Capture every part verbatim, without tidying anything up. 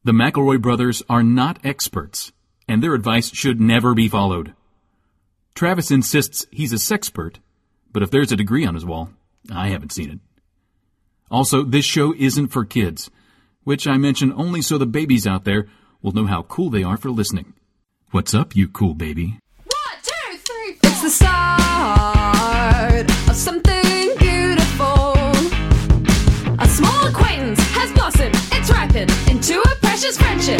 The McElroy brothers are not experts, and their advice should never be followed. Travis insists he's a sexpert, but if there's a degree on his wall, I haven't seen it. Also, this show isn't for kids, which I mention only so the babies out there will know how cool they are for listening. What's up, you cool baby? One, two, three, four. It's the start of something beautiful. A small acquaintance has blossomed, it's ripened into a precious friendship.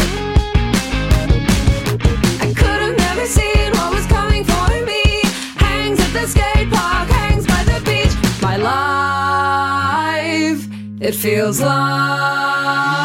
I could have never seen what was coming for me. Hangs at the skate park, hangs by the beach. My life, it feels like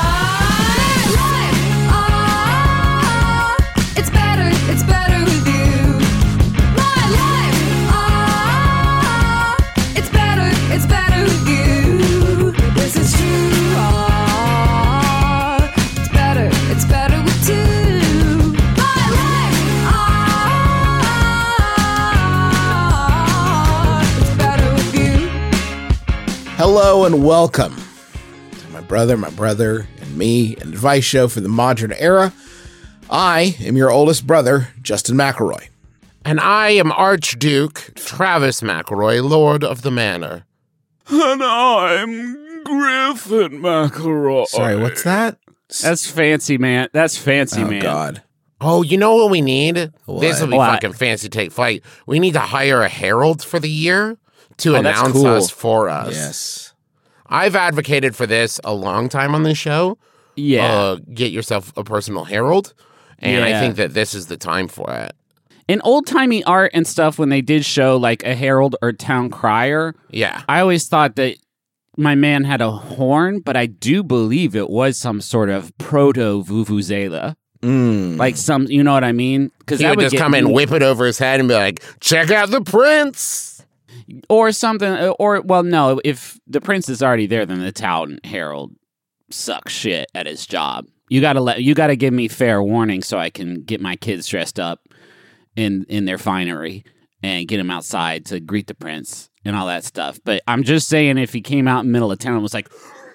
Hello and welcome to my brother, my brother, and me, an advice show for the modern era. I am your oldest brother, Justin McElroy. And I am Archduke Travis McElroy, Lord of the Manor. And I'm Griffin McElroy. Sorry, what's that? That's fancy, man. That's fancy, oh, man. God. Oh, you know what we need? What? This will be What? fucking fancy take flight. We need to hire a herald for the year to Oh, that's announce cool. us for us. Yes. I've advocated for this a long time on this show. Yeah. Uh, get yourself a personal herald. And I Yeah. think that this is the time for it. In old-timey art and stuff, when they did show like a herald or town crier, Yeah. I always thought that my man had a horn, but I do believe it was some sort of proto-vuvuzela. Mm. Like some, you know what I mean? Because He would just come and whip it over his head and be like, check out the prince. or something, or well, no, if the prince is already there, then the town herald sucks shit at his job. You gotta let, you gotta give me fair warning so I can get my kids dressed up in in their finery and get them outside to greet the prince and all that stuff. But I'm just saying, if he came out in the middle of town and was like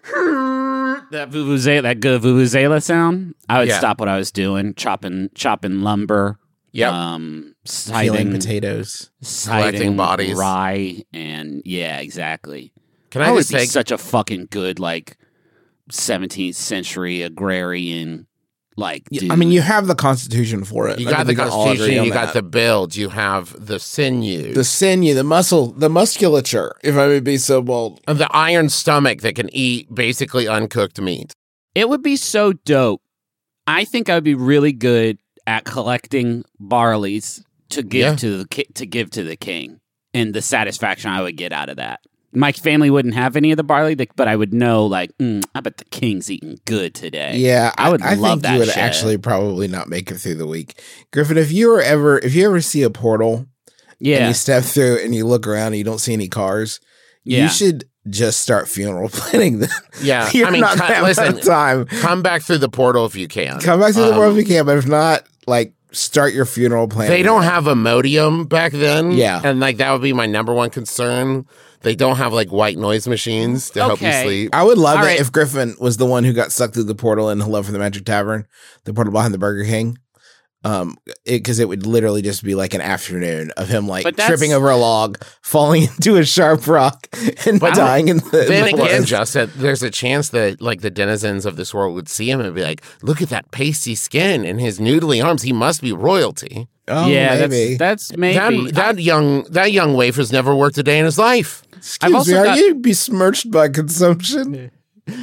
that vuvuzela, that good vuvuzela sound, I would Yeah. stop what I was doing, chopping chopping lumber. Yep. Um, Peeling sighting, potatoes. Collecting sighting bodies. rye, and yeah, exactly. Can I, I would just be say, such a fucking good like seventeenth century agrarian, like. I mean, you have the Constitution for it. you I got think the we can all agree constitution, on you got that. the build, you have the sinew. the sinew, the muscle, the musculature, if I may be so bold. Of the iron stomach that can eat basically uncooked meat. It would be so dope. I think I would be really good at collecting barleys to give Yeah. to the ki- to give to the king, and the satisfaction I would get out of that. My family wouldn't have any of the barley, but I would know, like, mm, I bet the king's eating good today. Yeah, I would I, love think that you would shit. actually probably not make it through the week. Griffin, if you were ever, if you ever see a portal and Yeah, you step through and you look around and you don't see any cars, yeah. you should just start funeral planning them. Yeah, You're I mean, not cut- gonna have listen, enough time. come back through the portal if you can. Come back to the Um, world if you can, but if not, like, start your funeral planning. They don't have Imodium back then. Yeah. And like that would be my number one concern. They don't have like white noise machines to help you Okay. sleep. I would love All it right. if Griffin was the one who got sucked through the portal in Hello from the Magic Tavern, the portal behind the Burger King. Um, because it, it would literally just be like an afternoon of him like But that's- tripping over a log, falling into a sharp rock, and But dying in the. Then in the again, forest. Justin, there's a chance that like the denizens of this world would see him and be like, "Look at that pasty skin and his noodly arms. He must be royalty." Oh, yeah, maybe. that's that's maybe. That, that young that young waif has never worked a day in his life. Excuse I've also me, are got- you besmirched by consumption?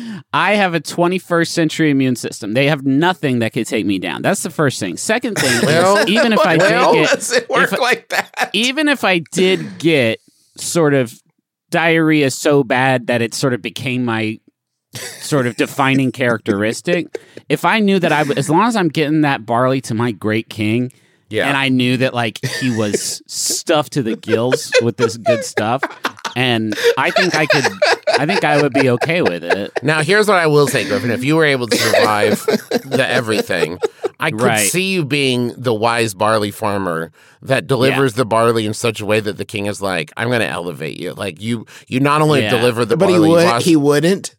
I have a twenty-first century immune system. They have nothing that could take me down. That's the first thing. Second thing, Well, is, even if I well, did get, does it work if- like that? even if I did get sort of diarrhea so bad that it sort of became my sort of defining characteristic, if I knew that I, w- as long as I'm getting that barley to my great king, Yeah. and I knew that like he was stuffed to the gills with this good stuff, and I think I could, I think I would be okay with it. Now, here's what I will say, Griffin. If you were able to survive the everything, I could Right. see you being the wise barley farmer that delivers the barley in such a way that the king is like, I'm going to elevate you. Like, you you not only Yeah. deliver the But he barley, would. you also- He wouldn't.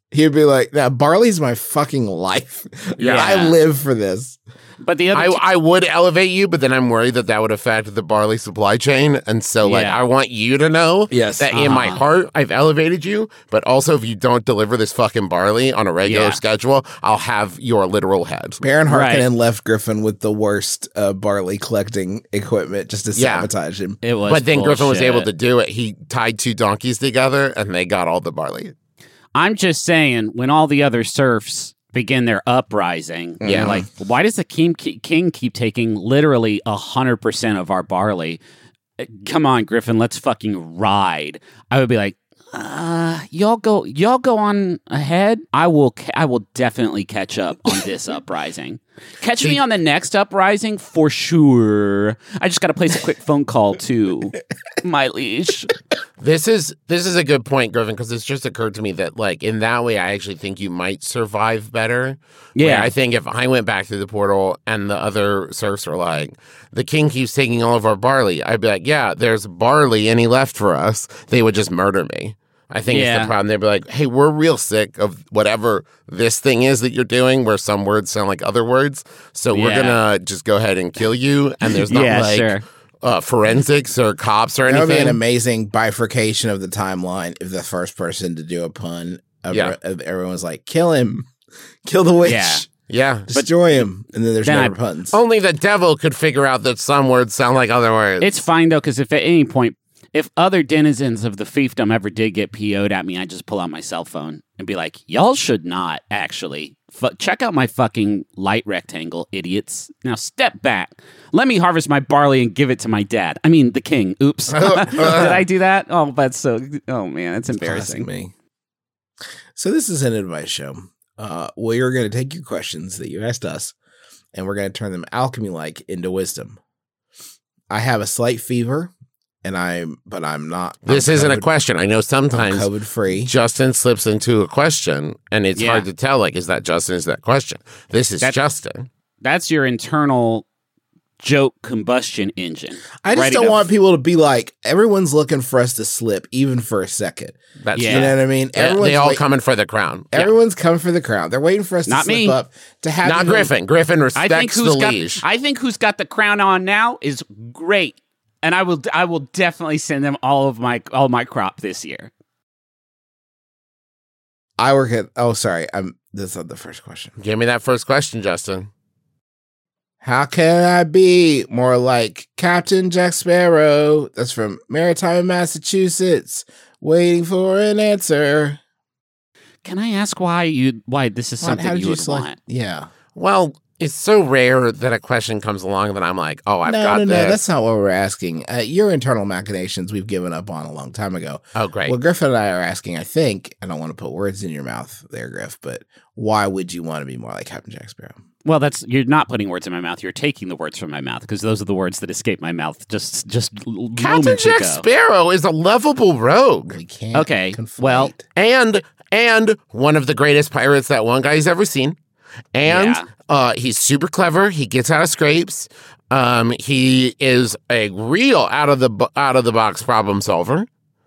He'd be like, "Nah, barley's my fucking life. Yeah. I live for this." But the other, I, t- I would elevate you, but then I'm worried that that would affect the barley supply chain. And so, like, Yeah. I want you to know Yes. that in my Uh-huh. heart, I've elevated you. But also, if you don't deliver this fucking barley on a regular Yeah. schedule, I'll have your literal head. Baron Right. Harkonnen left Griffin with the worst uh, barley collecting equipment just to Yeah. sabotage him. it was. But then Griffin was bullshit. able to do it. He tied two donkeys together, and they got all the barley. I'm just saying, when all the other serfs begin their uprising, Yeah. like, why does the king, king keep taking literally one hundred percent of our barley? Uh, Come on, Griffin, let's fucking ride. I would be like, uh, y'all go, y'all go on ahead. I will, ca- I will definitely catch up on this uprising. Catch me on the next uprising for sure. I just got to place a quick phone call to my liege. This is this is a good point, Griffin, because it's just occurred to me that, like, in that way, I actually think you might survive better. Yeah. Where I think if I went back through the portal and the other serfs are like, the king keeps taking all of our barley, I'd be like, yeah, there's barley any left for us. They would just murder me. I think it's Yeah. the problem. They'd be like, hey, we're real sick of whatever this thing is that you're doing, where some words sound like other words. So we're Yeah. going to just go ahead and kill you. And there's not Yeah, like sure. uh, forensics or cops or That would be an anything. amazing bifurcation of the timeline if the first person to do a pun, of, Yeah. of everyone's like, "Kill him, kill the witch, Yeah. Yeah. destroy him," and then there's Then never I- puns. Only the devil could figure out that some words sound like other words. It's fine though, because if at any point, if other denizens of the fiefdom ever did get P O'd at me, I just pull out my cell phone and be like, "Y'all should not actually F- check out my fucking light rectangle, idiots. Now step back. Let me harvest my barley and give it to my dad. I mean, the king. Oops. Did I do that? Oh, that's so. Oh man, that's embarrassing. Classic me. So this is an advice show. Uh, we are going to take your questions that you asked us, and we're going to turn them alchemy-like into wisdom. I have a slight fever, and I'm, but I'm not. This I'm isn't a COVID question. I know sometimes COVID free. Justin slips into a question, and it's Yeah. hard to tell, like, is that Justin, is that question? This is That- Justin. That's your internal joke combustion engine. I just Ready don't to- want people to be like, everyone's looking for us to slip, even for a second. That's Yeah. You know what I mean? They- Everyone's they all wait- coming for the crown. Yeah. Everyone's coming for the crown. They're waiting for us Not to slip me. up to have Not even- Griffin. Griffin I respects think who's the got. liege. I think who's got the crown on now is great, and I will. I will definitely send them all of my all my crop this year. I work at. Oh, sorry. I'm. This is the first question. Give me that first question, Justin. How can I be more like Captain Jack Sparrow? That's from Maritime, Massachusetts. Waiting for an answer. Can I ask why you why this is What- something how did you would select- want? Yeah. Well, it's so rare that a question comes along that I'm like, oh, I've no, got no, this. no. That's not what we're asking. Uh, your internal machinations we've given up on a long time ago. oh, great. What Griffin and I are asking, I think, I don't want to put words in your mouth there, Griff, but why would you want to be more like Captain Jack Sparrow? Well, that's you're not putting words in my mouth. You're taking the words from my mouth because those are the words that escaped my mouth just just l- Captain moments Jack ago. Sparrow is a lovable rogue. We can't. Okay, conflate. well- and and one of the greatest pirates that one guy's ever seen. And Yeah. uh, he's super clever. He gets out of scrapes. Um, he is a real out of the bo- out of the box problem solver.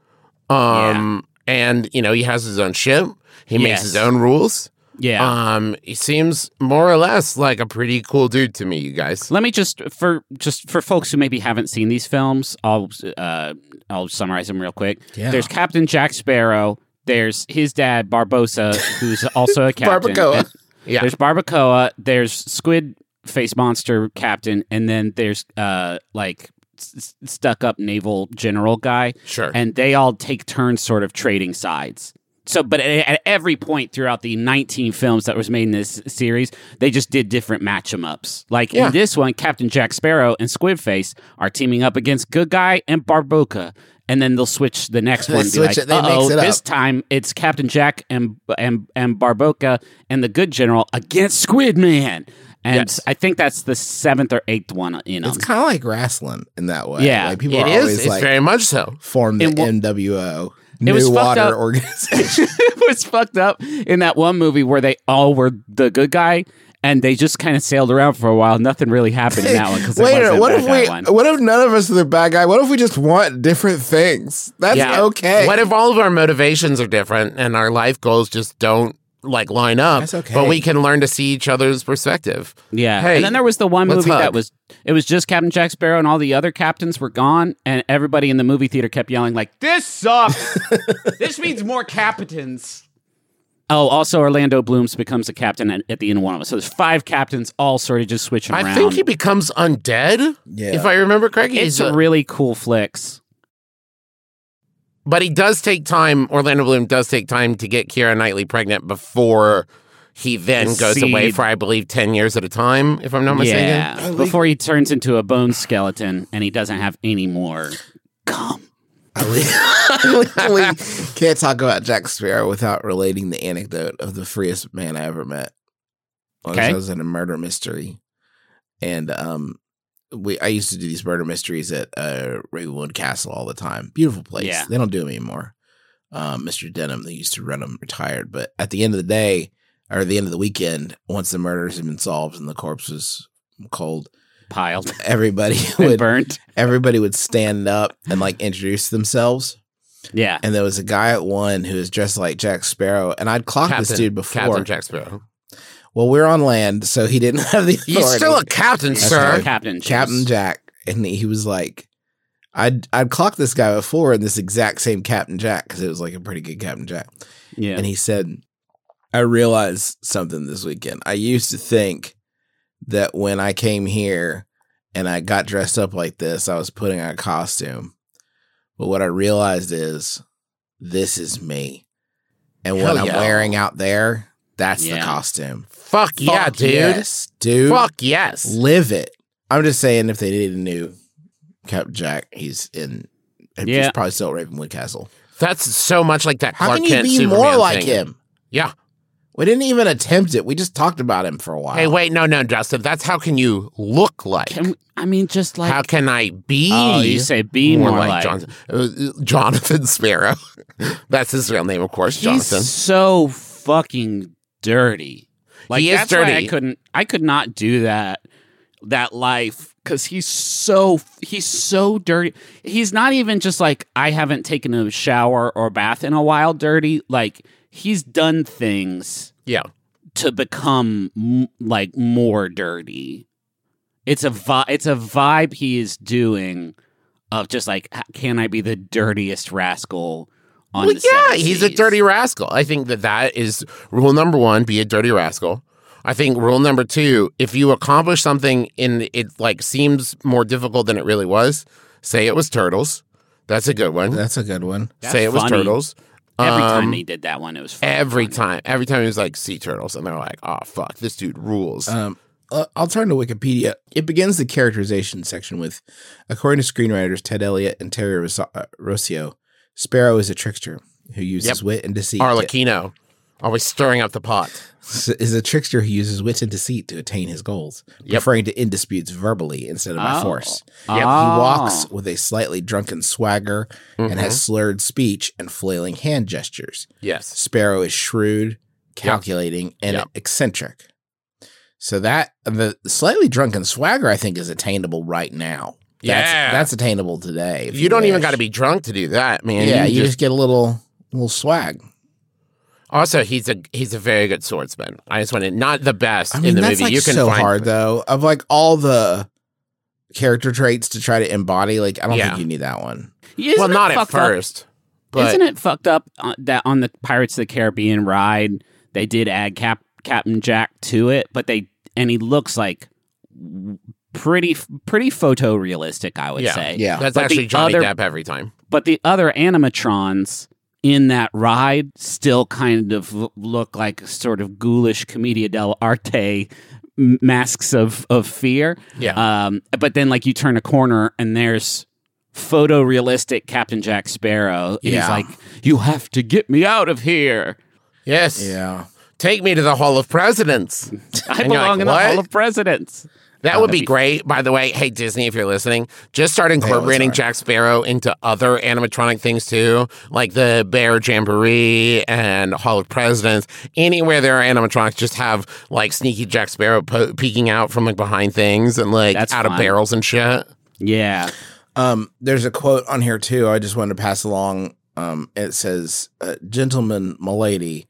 Um, and you know he has his own ship. He makes Yes. his own rules. Yeah. Um, he seems more or less like a pretty cool dude to me. You guys. Let me just for just for folks who maybe haven't seen these films, I'll uh, I'll summarize them real quick. Yeah. There's Captain Jack Sparrow. There's his dad Barbosa, who's also a captain. Barbacoa. And Yeah. There's Barbacoa. There's Squid Face Monster Captain, and then there's uh like s- stuck up naval general guy. Sure. And they all take turns, sort of trading sides. So, but at, at every point throughout the nineteen films that was made in this series, they just did different match 'em ups. Like Yeah. in this one, Captain Jack Sparrow and Squidface are teaming up against Good Guy and Barboca, and then they'll switch the next They one. And be switch like, it, they mix "Uh-oh, it this up." time it's Captain Jack and and and Barboca and the Good General against Squid Man." And Yes. I think that's the seventh or eighth one in them. It's kind of like wrestling in that way. Yeah, like people It are is. always It's like very much so. form the In one- N W O, It was New fucked Water up. Organization. It was fucked up in that one movie where they all were the good guy and they just kind of sailed around for a while. Nothing really happened in that one. 'cause it Wait, a wasn't minute, what a if bad we? guy one. What if none of us are the bad guy? What if we just want different things? That's Yeah. okay. What if all of our motivations are different and our life goals just don't like line up. That's okay. But we can learn to see each other's perspective. Yeah. Hey, and then there was the one let's movie hug. that was, it was just Captain Jack Sparrow and all the other captains were gone. And everybody in the movie theater kept yelling like, this sucks. This means more captains. Oh, also Orlando Blooms becomes a captain at, at the end of one of us. So there's five captains all sort of just switching I around. think he becomes undead, Yeah. if I remember correctly. It's He's a a- really cool flicks. But he does take time, Orlando Bloom does take time to get Keira Knightley pregnant before he then The goes away seed. for, I believe, ten years at a time, if I'm not mistaken. Yeah. Before he turns into a bone skeleton and he doesn't have any more gum. I le- we can't talk about Jack Sparrow without relating the anecdote of the freest man I ever met. Well, Okay. I was in a murder mystery, and um, we I used to do these murder mysteries at uh, Ravenwood Castle all the time. Beautiful place. Yeah. They don't do them anymore. Um, Mister Denham, they used to run them, retired. But at the end of the day, or the end of the weekend, once the murders had been solved and the corpse was cold, Piled everybody and would burnt. everybody would stand up and like introduce themselves. Yeah. And there was a guy at one who was dressed like Jack Sparrow, and I'd clocked this dude before. Captain Jack Sparrow. Well, we're on land, so he didn't have the authority. He's still a captain, That's sir. right. Captain. Juice. Captain Jack, and he was like, I'd I'd clocked this guy before in this exact same Captain Jack because it was like a pretty good Captain Jack, Yeah. and he said, I realized something this weekend. I used to think that when I came here and I got dressed up like this, I was putting on a costume. But what I realized is this is me. And what Hell I'm yeah. wearing out there, that's the Yeah. costume. Fuck yeah, Fuck dude. Yes, dude. Fuck yes. Live it. I'm just saying if they need a new Captain Jack, he's in he's Yeah. probably still at Ravenwood Castle. That's so much like that How Clark can you Kent be Superman more like thing. him? Yeah. We didn't even attempt it. We just talked about him for a while. Hey, wait, no, no, Justin. That's how can you look like? Can we, I mean, just like. how can I be? Oh, you say be more, like. Jonathan, uh, Jonathan Sparrow. That's his real name, of course, He's Jonathan. so fucking dirty. Like He is that's why I dirty. couldn't. I could not do that. That life because he's so he's so dirty. He's not even just like I haven't taken a shower or bath in a while. Dirty. Like he's done things Yeah. to become m- like more dirty. It's a vi- It's a vibe he is doing of just like h- can I be the dirtiest rascal? On Well, the yeah, seven he's a seas? dirty rascal. I think that that is rule number one, be a dirty rascal. I think rule number two, if you accomplish something and it like seems more difficult than it really was, say it was turtles. That's a good one. That's a good one. That's say it was funny. turtles. Every Um, time he did that one, it was fun, Every funny. time. Every time he was like, sea turtles. And they're like, oh, fuck, this dude rules. Um, uh, I'll turn to Wikipedia. It begins the characterization section with, according to screenwriters Ted Elliott and Terry Ros- uh, Rossio, Sparrow is a trickster who uses Yep. wit and deceit. Arlecchino, always stirring up the pot. to, is a trickster who uses wit and deceit to attain his goals, Yep. referring to in disputes verbally instead of by Oh. force. Yep. He Oh. walks with a slightly drunken swagger and Mhm. has slurred speech and flailing hand gestures. Yes. Sparrow is shrewd, calculating, and Yep. eccentric. So that the slightly drunken swagger, I think, is attainable right now. That's, Yeah. that's attainable today. if You don't even wish. got to be drunk to do that, man. Yeah, you you just just get a little little swag. Also, he's a he's a very good swordsman. I just want to not the best I mean, in the that's movie. like you can so find hard though. Of like all the character traits to try to embody, like I don't Yeah. think you need that one. Isn't well, it not at fucked up- first, but Isn't it fucked up uh, that on the Pirates of the Caribbean ride they did add Cap- Captain Jack to it, but they and he looks like w- pretty pretty photorealistic, I would yeah, say. Yeah. that's But the actually Johnny other- Depp every time. But the other animatrons in that ride still kind of l- look like sort of ghoulish commedia dell'arte m- masks of of fear. Yeah, Um, but then, like, you turn a corner and there's photorealistic Captain Jack Sparrow. And Yeah. He's like, "You have to get me out of here. yes, Yeah. Take me to the Hall of Presidents. I And you're belong like, in the "What?" Hall of Presidents." That Oh, would that'd be be- great. By the way, hey Disney, if you're listening, just start incorporating are. Jack Sparrow into other animatronic things too, like the Bear Jamboree and Hall of Presidents. Anywhere there are animatronics, just have like sneaky Jack Sparrow po- peeking out from like behind things and like That's out of fun. barrels and shit. Yeah. Um, there's a quote on here too. I just wanted to pass along. Um, it says, uh, "Gentlemen, milady,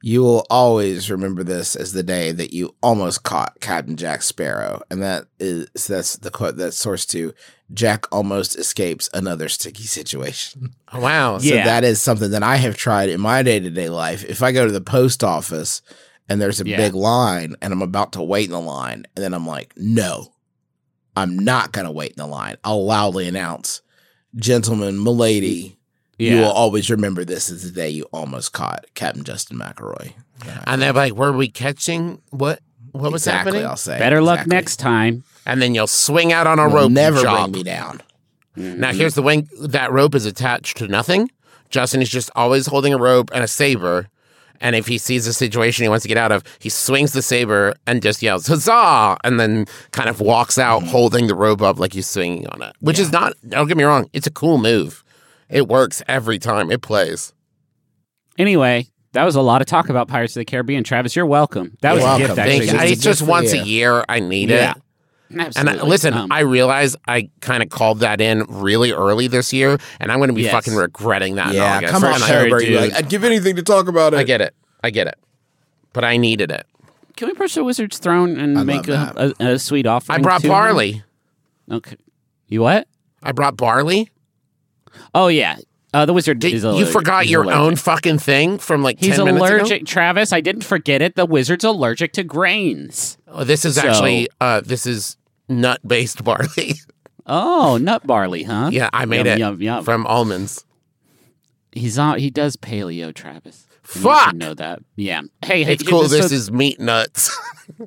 You will always remember this as the day that you almost caught Captain Jack Sparrow. And that is that's the quote that's sourced to Jack almost escapes another sticky situation. Oh, wow. So Yeah. that is something that I have tried in my day-to-day life. If I go to the post office and there's a Yeah. big line and I'm about to wait in the line, and then I'm like, no, I'm not going to wait in the line. I'll loudly announce, gentlemen, milady, you Yeah. will always remember this as the day you almost caught Captain Justin McElroy. Yeah. And they're like, were we catching what? What was exactly, happening? I'll say. Better luck Exactly. next time. And then you'll swing out on a You'll rope. never job. bring me down. Now, here's the way that rope is attached to nothing. Justin is just always holding a rope and a saber. And if he sees a situation he wants to get out of, he swings the saber and just yells, huzzah! And then kind of walks out holding the rope up like he's swinging on it. Which is not, don't get me wrong, it's a cool move. It works every time it plays. Anyway, that was a lot of talk about Pirates of the Caribbean. Travis, you're welcome. That was You're a welcome. gift, Thank actually. you. Thank you. It's It's just just for once you. a year I need Yeah. it. Absolutely. And I, listen, Um, I realize I kind of called that in really early this year, and I'm going to be Yes. fucking regretting that. in Yeah, August. come on, And I- sure, Herbert. You're dude. like, I'd give anything to talk about it. I get it. I get it. But I needed it. Can we approach the wizard's throne and I make love a, a, a sweet offering? I brought to him? barley. Okay. You what? I brought barley. Oh yeah. Uh, the wizard Did, is you allergic. forgot He's your allergic. own fucking thing from like He's ten minutes allergic, ago? Travis. I didn't forget it. The wizard's allergic to grains. Oh, this is So- actually uh, this is nut-based barley. Oh, nut barley, huh? yeah, I made Yum, it yum, yum. from almonds. He's on. He does paleo, Travis. And you Fuck! should know that. Yeah. Hey, hey. It's cool. so- This is meat nuts.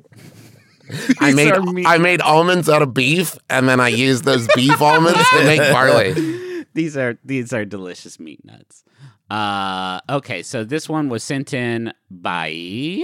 I These made are meat I made almonds out of beef, and then I used those beef almonds to make barley. These are these are delicious meat nuts. Uh, okay, so this one was sent in by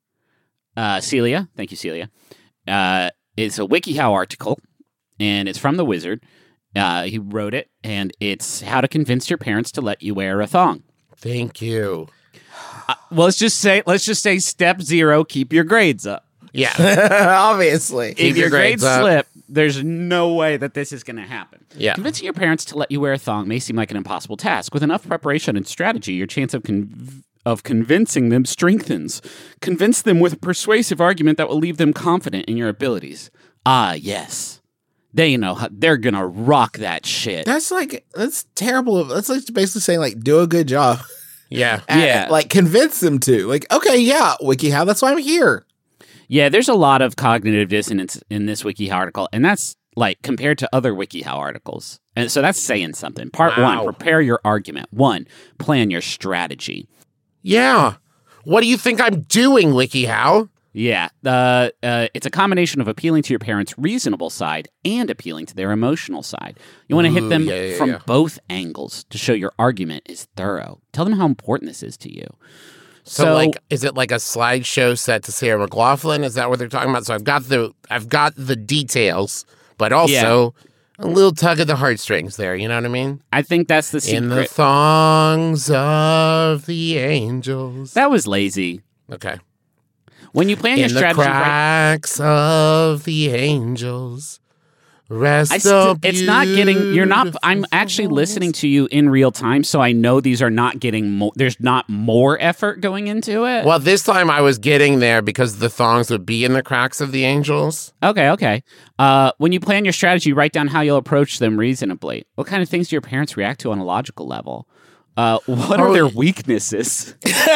uh, Celia. Thank you, Celia. Uh, it's a WikiHow article, and it's from the wizard. Uh, he wrote it, and it's how to convince your parents to let you wear a thong. Thank you. Well, let's just say let's just say step zero: keep your grades up. Yeah. Obviously. If your your grades grades up. slip, there's no way that this is going to happen. Yeah. Convincing your parents to let you wear a thong may seem like an impossible task. With enough preparation and strategy, your chance of con- of convincing them strengthens. Convince them with a persuasive argument that will leave them confident in your abilities. Ah, yes. They know how they're going to rock that shit. That's like, that's terrible. That's like basically saying, like, do a good job. Yeah. at- Yeah. Like, convince them to. Like, okay, yeah, WikiHow, that's why I'm here. Yeah, there's a lot of cognitive dissonance in this WikiHow article, and that's like compared to other WikiHow articles. And so that's saying something. Part Wow. one, prepare your argument. One, plan your strategy. Yeah. What do you think I'm doing, WikiHow? Yeah, uh, uh, it's a combination of appealing to your parents' reasonable side and appealing to their emotional side. You want to hit Ooh, them yeah, yeah, from yeah. both angles to show your argument is thorough. Tell them how important this is to you. So, So- like, is it like a slideshow set to Sarah McLaughlin? Is that what they're talking about? So I've got the I've got the details, but also a little tug of the heartstrings there. You know what I mean? I think that's the In the secret. thongs of the angels. That was lazy. Okay. When you plan your In the strategy, right, cracks of the angels. Rest I the st- it's not getting. You're not. beautiful I'm actually souls. listening to you in real time, so I know these are not getting more. There's not more effort going into it. Well, this time I was getting there because the thongs would be in the cracks of the angels. Okay, okay. Uh, when you plan your strategy, write down how you'll approach them reasonably. What kind of things do your parents react to on a logical level? Uh, what are Oh, their weaknesses?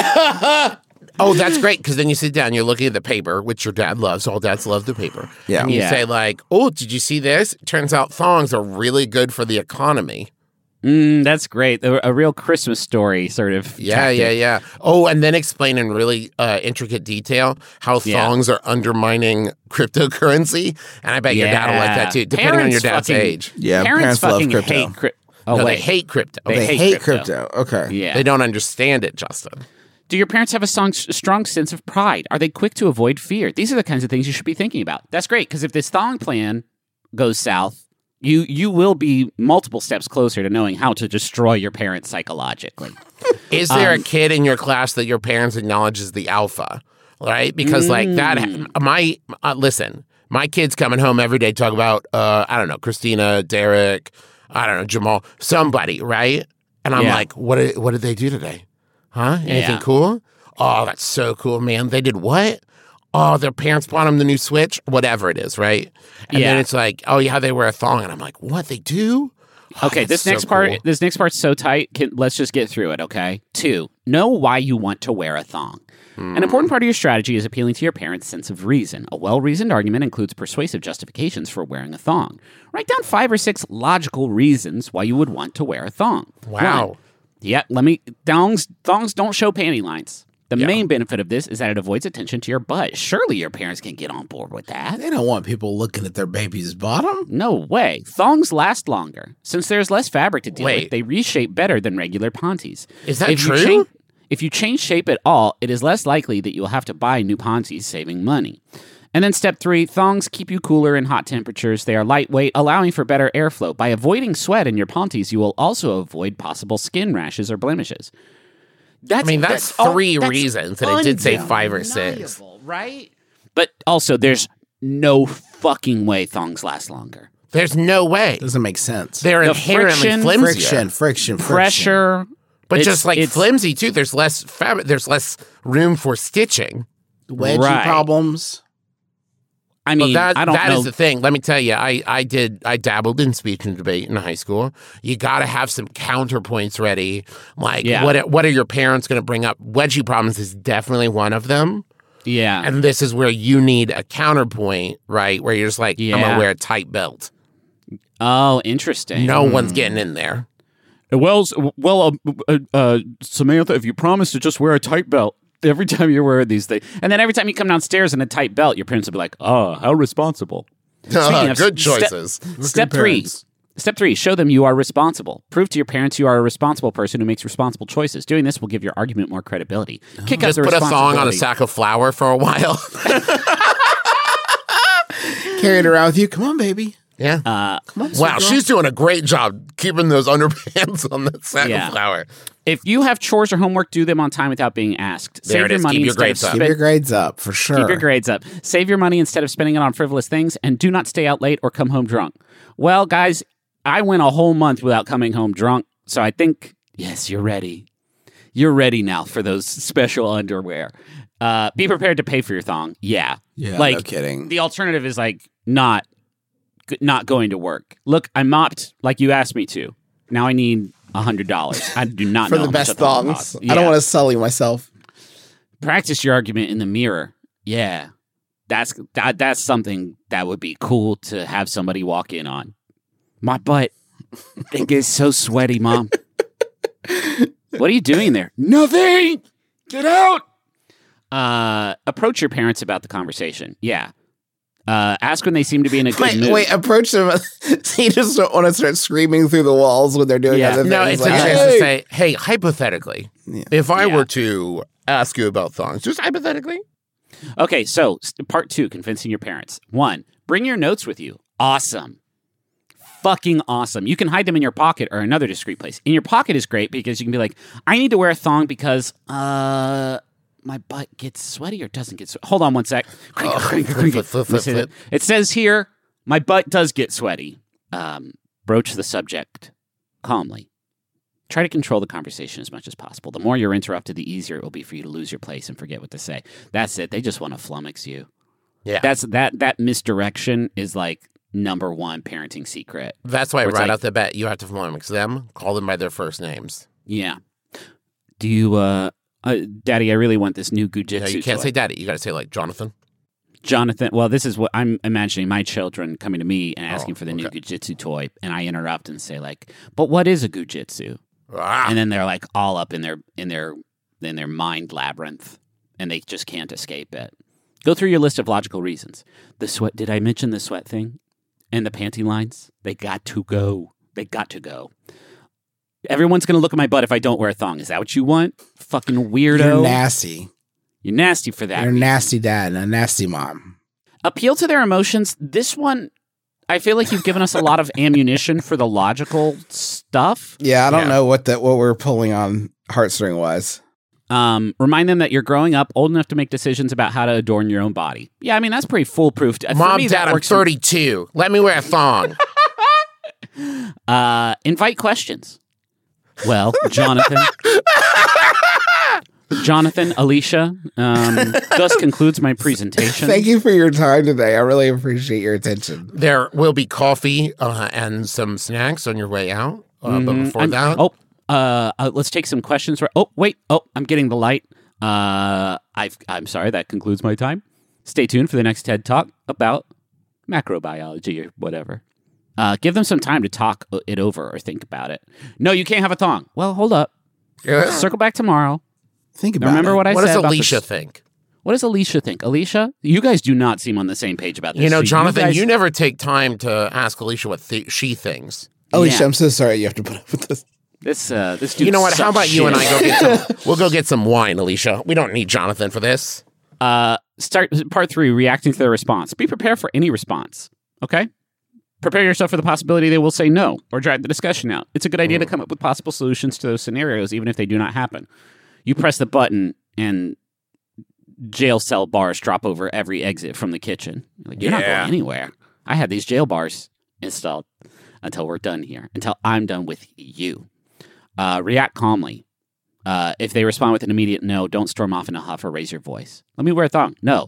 Oh, that's great, because then you sit down, you're looking at the paper, which your dad loves. All dads love the paper. Yeah. And you Yeah. say, like, oh, did you see this? Turns out thongs are really good for the economy. Mm, that's great. A, a real Christmas story, sort of. Yeah, tactic. yeah, yeah. Oh, and then explain in really uh, intricate detail how Yeah. thongs are undermining cryptocurrency. And I bet your dad will like that too, depending on your Parents dad's fucking- age. Yeah, parents, parents love fucking crypto. hate crypto. Oh no, wait, they hate crypto. They They hate hate crypto. crypto. Okay. yeah. They don't understand it, Justin. Do your parents have a strong, strong sense of pride? Are they quick to avoid fear? These are the kinds of things you should be thinking about. That's great, because if this thong plan goes south, you you will be multiple steps closer to knowing how to destroy your parents psychologically. Is there Um, a kid in your class that your parents acknowledge as the alpha? Right? Because like that, Mm. my uh, listen, my kids coming home every day talk about uh, I don't know, Christina, Derek, I don't know, Jamal, somebody, right? And I'm Yeah. like, what did, what did they do today? Huh? Anything Yeah. cool? oh, that's so cool, man. They did what? Oh, their parents bought them the new Switch, whatever it is, right? And Yeah. then it's like, oh yeah, they wear a thong, and I'm like, what they do? Oh, Okay, that's this so next part, cool. this next part's so tight. Can, let's just get through it, okay? Two, know why you want to wear a thong. An important part of your strategy is appealing to your parents' sense of reason. A well-reasoned argument includes persuasive justifications for wearing a thong. Write down five or six logical reasons why you would want to wear a thong. Wow. One, yeah, let me. Thongs, thongs don't show panty lines. The Yeah. main benefit of this is that it avoids attention to your butt. Surely your parents can get on board with that. They don't want people looking at their baby's bottom. No way. Thongs last longer. Since there's less fabric to deal Wait. with, they reshape better than regular panties. Is that if true? You change, if you change shape at all, it is less likely that you'll have to buy new panties, saving money. And then step three, thongs keep you cooler in hot temperatures. They are lightweight, allowing for better airflow. By avoiding sweat in your panties, you will also avoid possible skin rashes or blemishes. That's, I mean, that's, all- three that's reasons, and it did say five or six. undeniable, right? But also, there's no fucking way thongs last longer. There's no way. Doesn't make sense. They're The inherently friction- flimsier. friction, friction, friction. Pressure, But It's- just like it's- flimsy too, there's less fabric. There's less room for stitching. Wedgie Right. problems. I Well, mean, that I don't that know. is the thing. Let me tell you, I I did I dabbled in speech and debate in high school. You got to have some counterpoints ready. Like, Yeah. what what are your parents going to bring up? Wedgie problems is definitely one of them. yeah. And this is where you need a counterpoint, right? Where you're just like, I'm Yeah. gonna wear a tight belt. Oh, interesting. No one's getting in there. Well, well, uh, uh, uh, Samantha, if you promise to just wear a tight belt every time you wear these things, and then every time you come downstairs in a tight belt, your parents will be like, "Oh, how responsible." Speaking of Good step- choices. Step good three. parents. Step three, show them you are responsible. Prove to your parents you are a responsible person who makes responsible choices. Doing this will give your argument more credibility. Kick up Just the put a thong on a responsibility. sack of flour for a while. Carry it around with you. Come on, baby. Yeah. Uh, Wow, she's doing a great job keeping those underpants on the sack Yeah. of flour. if you have chores or homework, do them on time without being asked. There Save it your is. money Keep your instead of grades up. Keep spend- your grades up for sure. Keep your grades up. Save your money instead of spending it on frivolous things, and do not stay out late or come home drunk. Well, guys, I went a whole month without coming home drunk, so I think, yes, you're ready. You're ready now for those special underwear. Uh, be prepared to pay for your thong. Yeah. Yeah, like, no kidding. The alternative is like not not going to work. Look, I mopped like you asked me to. Now I need a hundred dollars. I do not for know the how much best a thong thongs. costs. I don't Yeah. want to sully myself. Practice your argument in the mirror. Yeah. That's that, that's something that would be cool to have somebody walk in on. My butt, it gets so sweaty, Mom. What are you doing there? Nothing. Get out. Uh, approach your parents about the conversation. Yeah. Uh, ask when they seem to be in a good Wait, mood. wait, approach them. So you just don't want to start screaming through the walls when they're doing Yeah. other things. No, it's like, a chance "Hey!" to say, hey, hypothetically, Yeah. if I Yeah. were to ask you about thongs, just hypothetically, Okay, so s- part two, convincing your parents. One, bring your notes with you. Awesome. Fucking awesome. You can hide them in your pocket or another discreet place. In your pocket is great because you can be like, I need to wear a thong because uh my butt gets sweaty or doesn't get sweaty. Hold on one sec. Crank, crank, crank. flip, flip, Let me say flip. that. It says here, my butt does get sweaty. Um, broach the subject calmly. Try to control the conversation as much as possible. The more you're interrupted, the easier it will be for you to lose your place and forget what to say. That's it. They just want to flummox you. yeah, That's that that misdirection is like number one parenting secret. that's why Or it's right like- off the bat you have to flummox them, call them by their first names. Yeah. Do you, uh, uh Daddy? I really want this new Gujitsu. No, you can't toy. say daddy. You got to say like Jonathan. Jonathan. Well, this is what I'm imagining. My children coming to me and asking Oh, for the new okay. Gujitsu toy, and I interrupt and say like, "But what is a Gujitsu?" Ah, And then they're like all up in their in their in their mind labyrinth, and they just can't escape it. Go through your list of logical reasons. The sweat. Did I mention the sweat thing? And the panty lines. They got to go. They got to go. Everyone's gonna look at my butt if I don't wear a thong. Is that what you want? Fucking weirdo. You're nasty. You're nasty for that. You're a reason. nasty dad and a nasty mom. Appeal to their emotions. This one, I feel like you've given us a lot of ammunition for the logical stuff. Yeah, I don't Yeah. know what that what we're pulling on heartstring wise. Um, remind them that you're growing up, old enough to make decisions about how to adorn your own body. Yeah, I mean that's pretty foolproof. For Mom, me, that dad, I'm works for- thirty-two. Let me wear a thong. Uh, invite questions. Well, Jonathan, Jonathan, Alicia, um, thus concludes my presentation. Thank you for your time today. I really appreciate your attention. There will be coffee uh, and some snacks on your way out. Uh, but Mm, before I'm- that, oh, uh, uh, let's take some questions. Oh, wait. Oh, I'm getting the light. Uh, I've, I'm sorry. That concludes my time. Stay tuned for the next TED Talk about macrobiology or whatever. Uh, give them some time to talk it over or think about it. No, you can't have a thong. Well, hold up. Yeah. Circle back tomorrow. Think about Remember it. what I what said does about Alicia this- think? What does Alicia think? Alicia, you guys do not seem on the same page about this. You know, So Jonathan, you, guys- never take time to ask Alicia what th- she thinks. Alicia, Yeah. I'm so sorry you have to put up with this. this uh, this dude. You know what? How sucks about you and I shit. go get some? We'll go get some wine, Alicia. We don't need Jonathan for this. Uh, start part three. Reacting to their response. Be prepared for any response. Okay. Prepare yourself for the possibility they will say no or drag the discussion out. It's a good idea to come up with possible solutions to those scenarios, even if they do not happen. You press the button and jail cell bars drop over every exit from the kitchen. You're, like, You're not Yeah. going anywhere. I had these jail bars installed until we're done here, until I'm done with you. Uh, react calmly. Uh, if they respond with an immediate no, don't storm off in a huff or raise your voice. Let me wear a thong. No.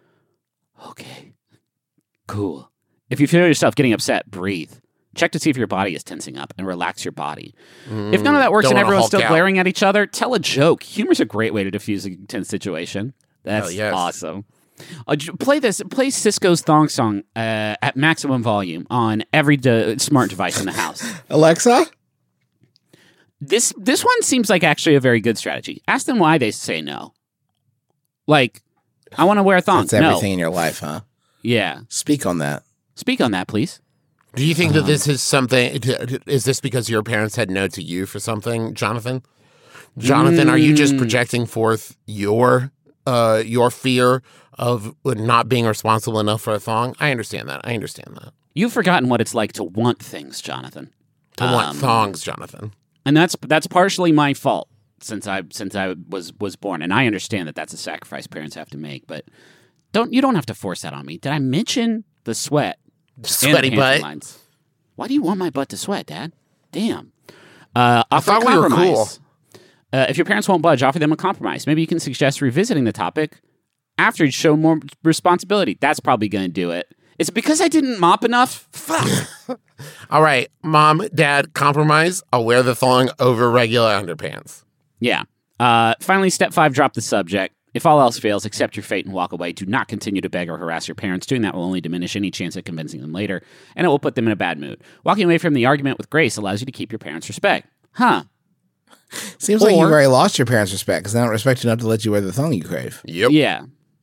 Okay. Cool. If you feel yourself getting upset, breathe. Check to see if your body is tensing up and relax your body. If none of that works Don't and wanna everyone's Hulk still out. glaring at each other, tell a joke. Humor's a great way to diffuse a tense situation. That's Hell yes. awesome. Uh, j- play this. Play Cisco's thong song uh, at maximum volume on every de- smart device in the house. Alexa? This this one seems like actually a very good strategy. Ask them why they say no. Like, I want to wear a thong. That's everything No. in your life, huh? Yeah. Speak on that. Speak on that, please. Do you think that Uh-huh. this is something? Is this because your parents said no to you for something, Jonathan? Jonathan, are you Mm. just projecting forth your uh, your fear of not being responsible enough for a thong? I understand that. I understand that. You've forgotten what it's like to want things, Jonathan. To want Um, thongs, Jonathan. And that's that's partially my fault since I since I was was born, and I understand that that's a sacrifice parents have to make. But don't you don't have to force that on me. Did I mention the sweat? and the Sweaty panty butt. lines? Why do you want my butt to sweat, Dad? Damn. Uh, offer thought a we were compromise. Uh, if your parents won't budge, offer them a compromise. Maybe you can suggest revisiting the topic after you show more responsibility. That's probably going to do it. Is it because I didn't mop enough? Fuck. All right, Mom, Dad, compromise. I'll wear the thong over regular underpants. Yeah. Uh, finally, step five, drop the subject. If all else fails, accept your fate and walk away. Do not continue to beg or harass your parents. Doing that will only diminish any chance of convincing them later, and it will put them in a bad mood. Walking away from the argument with grace allows you to keep your parents' respect. Huh. Seems like Or- you've already lost your parents' respect because they don't respect you enough to let you wear the thong you crave. Yep. Yeah.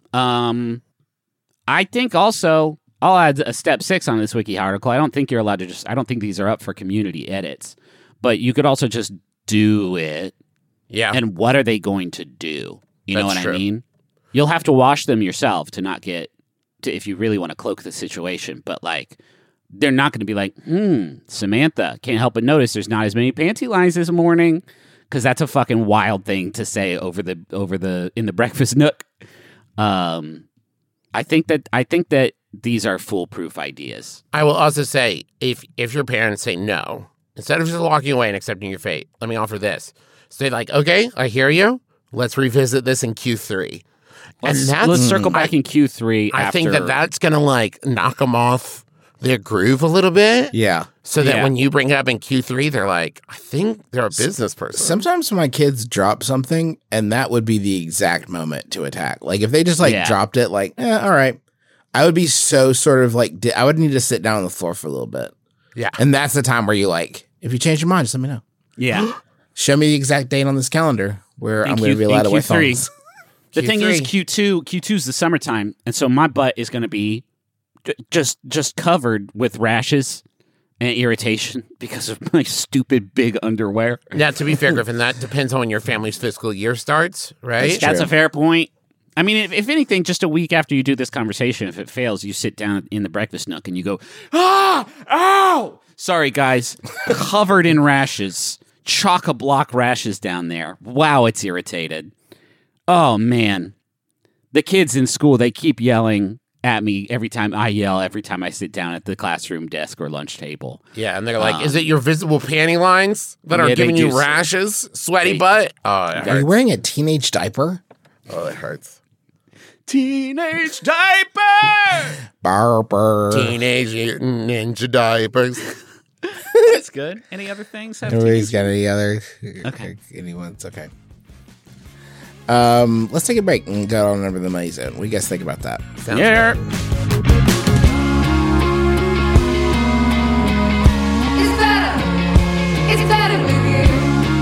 Um, I think also, I'll add a step six on this wiki article. I don't think you're allowed to just, I don't think these are up for community edits, but you could also just do it. Yeah. And what are they going to do? You know That's what true. I mean? You'll have to wash them yourself to not get to if you really want to cloak the situation. But like, they're not going to be like, hmm, Samantha can't help but notice there's not as many panty lines this morning, because that's a fucking wild thing to say over the over the in the breakfast nook. Um, I think that I think that these are foolproof ideas. I will also say, if if your parents say no, instead of just walking away and accepting your fate, let me offer this. Say like, okay, I hear you. Let's revisit this in Q three. Let's, and that's, let's circle back I, in Q three. I after, think that that's going to like knock them off their groove a little bit. Yeah. So that Yeah. when you bring it up in Q three, they're like, I think they're a business person. Sometimes my kids drop something, and that would be the exact moment to attack. Like if they just like Yeah. dropped it, like, eh, all right, I would be so sort of like di- I would need to sit down on the floor for a little bit, yeah. and that's the time where you like, if you change your mind, just let me know. yeah. Show me the exact date on this calendar where In I'm going Q- to be allowed in to wear Q three. thongs. The thing is, Q three. Q two, Q two is the summertime, and so my butt is going to be j- just just covered with rashes and irritation because of my stupid big underwear. Now, to be fair, Griffin, that depends on when your family's fiscal year starts, right? That's That's true. a fair point. I mean, if, if anything, just a week after you do this conversation, if it fails, you sit down in the breakfast nook and you go, ah, ow! Sorry, guys, covered in rashes, chock-a-block rashes down there. Wow, it's irritated. Oh man, the kids in school, they keep yelling at me every time I yell, every time I sit down at the classroom desk or lunch table. Yeah, and they're like, is it your visible panty lines that yeah, are they giving you do. rashes, sweaty They- butt? Oh, it Are you hurts. wearing a teenage diaper? Oh, it hurts. Teenage diaper! Barber. Teenage Mutant Ninja diapers. That's good. Any other things? Have Nobody's teenage- got any other? Okay. Anyone's okay. Um, let's take a break and go on over to the money zone. What do you guys think about that? Sounds Yeah. good. It's better. It's better with you.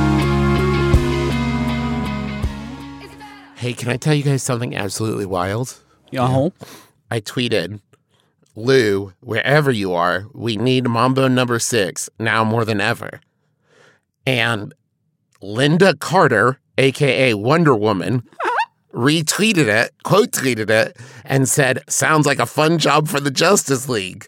It's better. Hey, can I tell you guys something absolutely wild? Yo. I tweeted, Lou, wherever you are, we need Mambo number six now more than ever. And Linda Carter, a k a. Wonder Woman, retweeted it, quote tweeted it, and said, sounds like a fun job for the Justice League.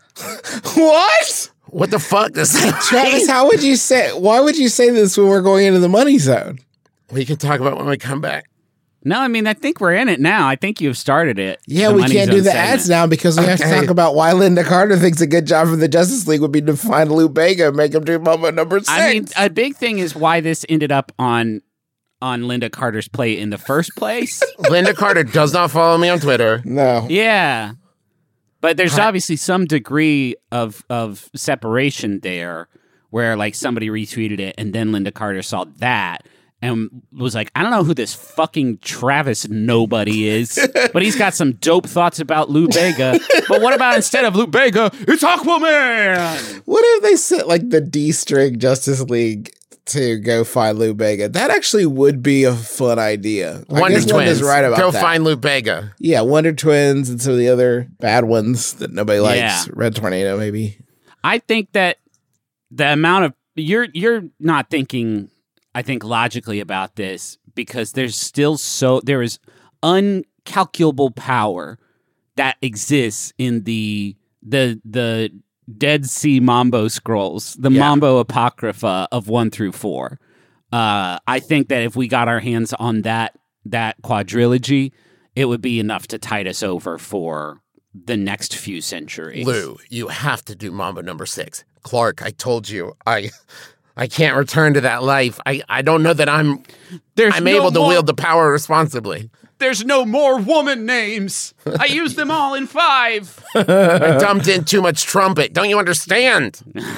What? What the fuck does that Travis, mean? how would you say? Why would you say this when we're going into the money zone? We can talk about when we come back. No, I mean, I think we're in it now. I think you've started it. Yeah, The we Money can't do Zone the segment. ads now because we have to Okay. talk about why Linda Carter thinks a good job for the Justice League would be to find Lou Bega and make him do Mambo number six. I mean, a big thing is why this ended up on on Linda Carter's plate in the first place. Linda Carter does not follow me on Twitter. no. Yeah. But there's obviously some degree of of separation there where like somebody retweeted it and then Linda Carter saw that and was like, I don't know who this fucking Travis nobody is, but he's got some dope thoughts about Lou Bega. But what about instead of Lou Bega, it's Aquaman? What if they sent like the D string Justice League to go find Lou Bega? That actually would be a fun idea. I Wonder guess Twins. Linda's right about Go that. find Lou Bega. Yeah, Wonder Twins and some of the other bad ones that nobody likes. Yeah. Red Tornado, maybe. I think that the amount of you're you're not thinking, I think, logically about this because there's still so there is uncalculable power that exists in the the the Dead Sea Mambo scrolls, the Yeah. Mambo Apocrypha of one through four. Uh, I think that if we got our hands on that that quadrilogy, it would be enough to tide us over for the next few centuries. Lou, you have to do Mambo number six. Clark, I told you, I I can't return to that life. I, I don't know that I'm There's I'm no able to more- wield the power responsibly. There's no more woman names. I used them all in five. I dumped in too much trumpet. Don't you understand?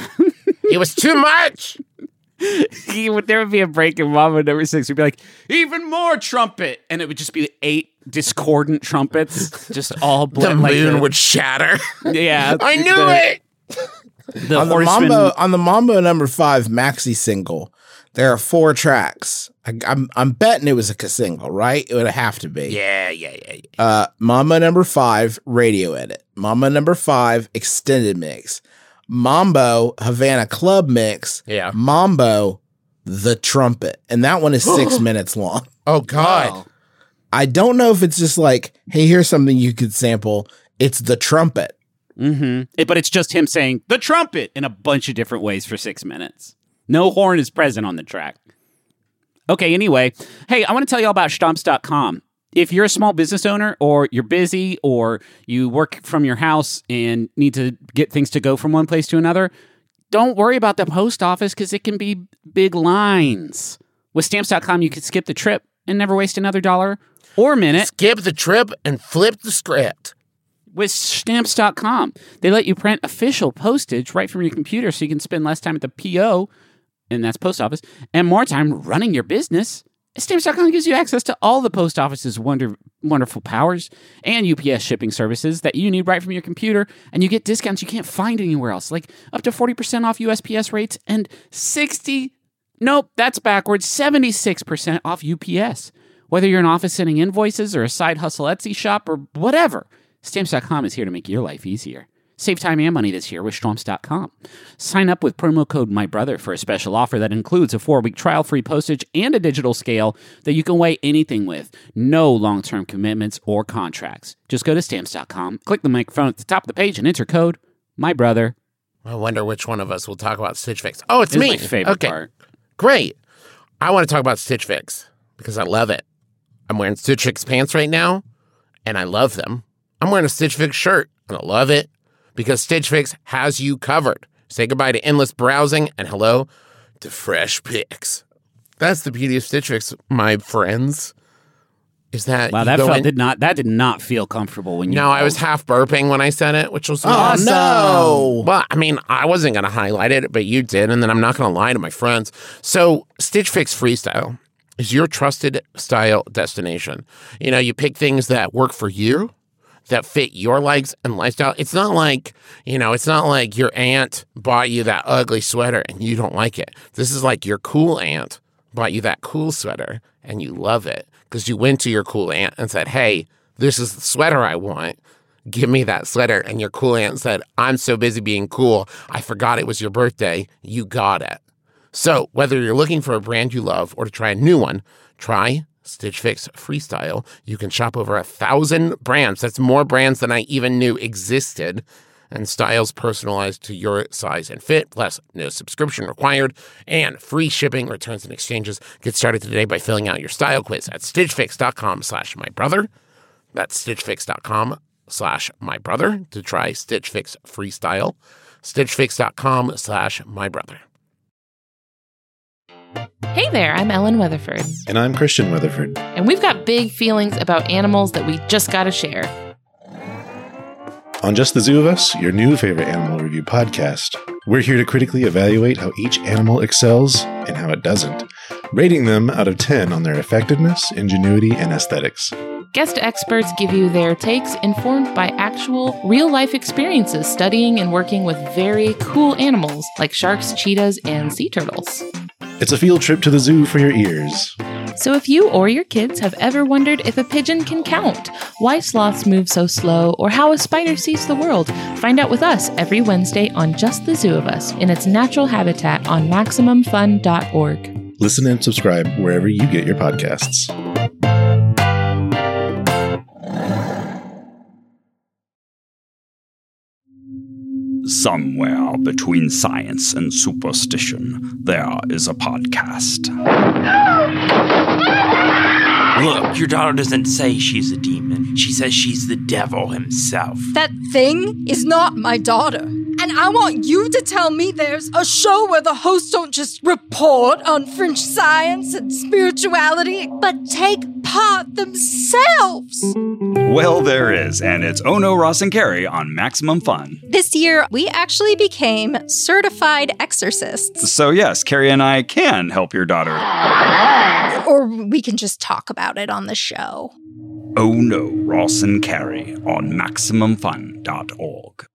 It was too much. He would, there would be a break in Mama number six. We'd be like, even more trumpet. And it would just be eight discordant trumpets, just all The blend like moon the- would shatter. Yeah. I knew the, it. The on the horseman. Mambo on the Mambo number five maxi single, there are four tracks. I, I'm I'm betting it was a single, right? It would have to be. Yeah, yeah, yeah, yeah. Uh, Mambo number five radio edit. Mambo number five extended mix. Mambo Havana club mix. Yeah. Mambo the trumpet, and that one is six minutes long. Oh, God. Wow. I don't know if it's just like, hey, here's something you could sample. It's the trumpet. Mm-hmm. It- but it's just him saying the trumpet in a bunch of different ways for six minutes. No horn is present on the track. Okay, anyway. Hey, I want to tell you all about Stomps dot com. If you're a small business owner or you're busy or you work from your house and need to get things to go from one place to another, don't worry about the post office because it can be big lines. With Stamps dot com, you can skip the trip and never waste another dollar or minute. Skip the trip and flip the script. With Stamps dot com, they let you print official postage right from your computer so you can spend less time at the P O, and that's post office, and more time running your business. Stamps dot com gives you access to all the post office's wonder, wonderful powers and U P S shipping services that you need right from your computer, and you get discounts you can't find anywhere else, like up to forty percent off U S P S rates and sixty, nope, that's backwards, seventy-six percent off U P S. Whether you're an office sending invoices or a side hustle Etsy shop or whatever, Stamps dot com is here to make your life easier. Save time and money this year with Stamps dot com. Sign up with promo code MyBrother for a special offer that includes a four-week trial-free postage and a digital scale that you can weigh anything with. No long-term commitments or contracts. Just go to Stamps dot com, click the microphone at the top of the page, and enter code MyBrother. I wonder which one of us will talk about Stitch Fix. Oh, it's This is me. my favorite okay. part. Great. I want to talk about Stitch Fix because I love it. I'm wearing Stitch Fix pants right now, and I love them. I'm wearing a Stitch Fix shirt, and I love it because Stitch Fix has you covered. Say goodbye to endless browsing and hello to fresh picks. That's the beauty of Stitch Fix, my friends. Is that wow? you That go felt in- did not that did not feel comfortable when you. No, I was called. half burping when I said it, which was Oh, awesome. no. Well, I mean, I wasn't going to highlight it, but you did, and then I'm not going to lie to my friends. So, Stitch Fix Freestyle is your trusted style destination. You know, you pick things that work for you, that fit your likes and lifestyle. It's not like, you know, it's not like your aunt bought you that ugly sweater and you don't like it. This is like your cool aunt bought you that cool sweater and you love it because you went to your cool aunt and said, hey, this is the sweater I want. Give me that sweater. And your cool aunt said, I'm so busy being cool, I forgot it was your birthday. You got it. So whether you're looking for a brand you love or to try a new one, try Stitch Fix Freestyle. You can shop over a thousand brands. That's more brands than I even knew existed. And styles personalized to your size and fit, plus no subscription required, and free shipping, returns, and exchanges. Get started today by filling out your style quiz at stitchfix.com slash my brother. That's stitchfix.com slash my brother to try Stitch Fix Freestyle. stitchfix.com slash my brother. Hey there, I'm Ellen Weatherford, And I'm Christian Weatherford. and we've got big feelings about animals that we just gotta share. On Just the Zoo of Us, your new favorite animal review podcast, we're here to critically evaluate how each animal excels and how it doesn't, rating them out of ten on their effectiveness, ingenuity, and aesthetics. Guest experts give you their takes informed by actual, real-life experiences studying and working with very cool animals like sharks, cheetahs, and sea turtles. It's a field trip to the zoo for your ears. So if you or your kids have ever wondered if a pigeon can count, why sloths move so slow, or how a spider sees the world, find out with us every Wednesday on Just the Zoo of Us in its natural habitat on maximum fun dot org. Listen and subscribe wherever you get your podcasts. Somewhere between science and superstition, there is a podcast. Look, your daughter doesn't say she's a demon. She says she's the devil himself. That thing is not my daughter. And I want you to tell me there's a show where the hosts don't just report on French science and spirituality, but take part themselves. Well, there is, and it's Ono, Ross, and Carrie on Maximum Fun. This year, we actually became certified exorcists. So yes, Carrie and I can help your daughter. Or we can just talk about it on the show. Ono, Ross, and Carrie on maximum fun dot org.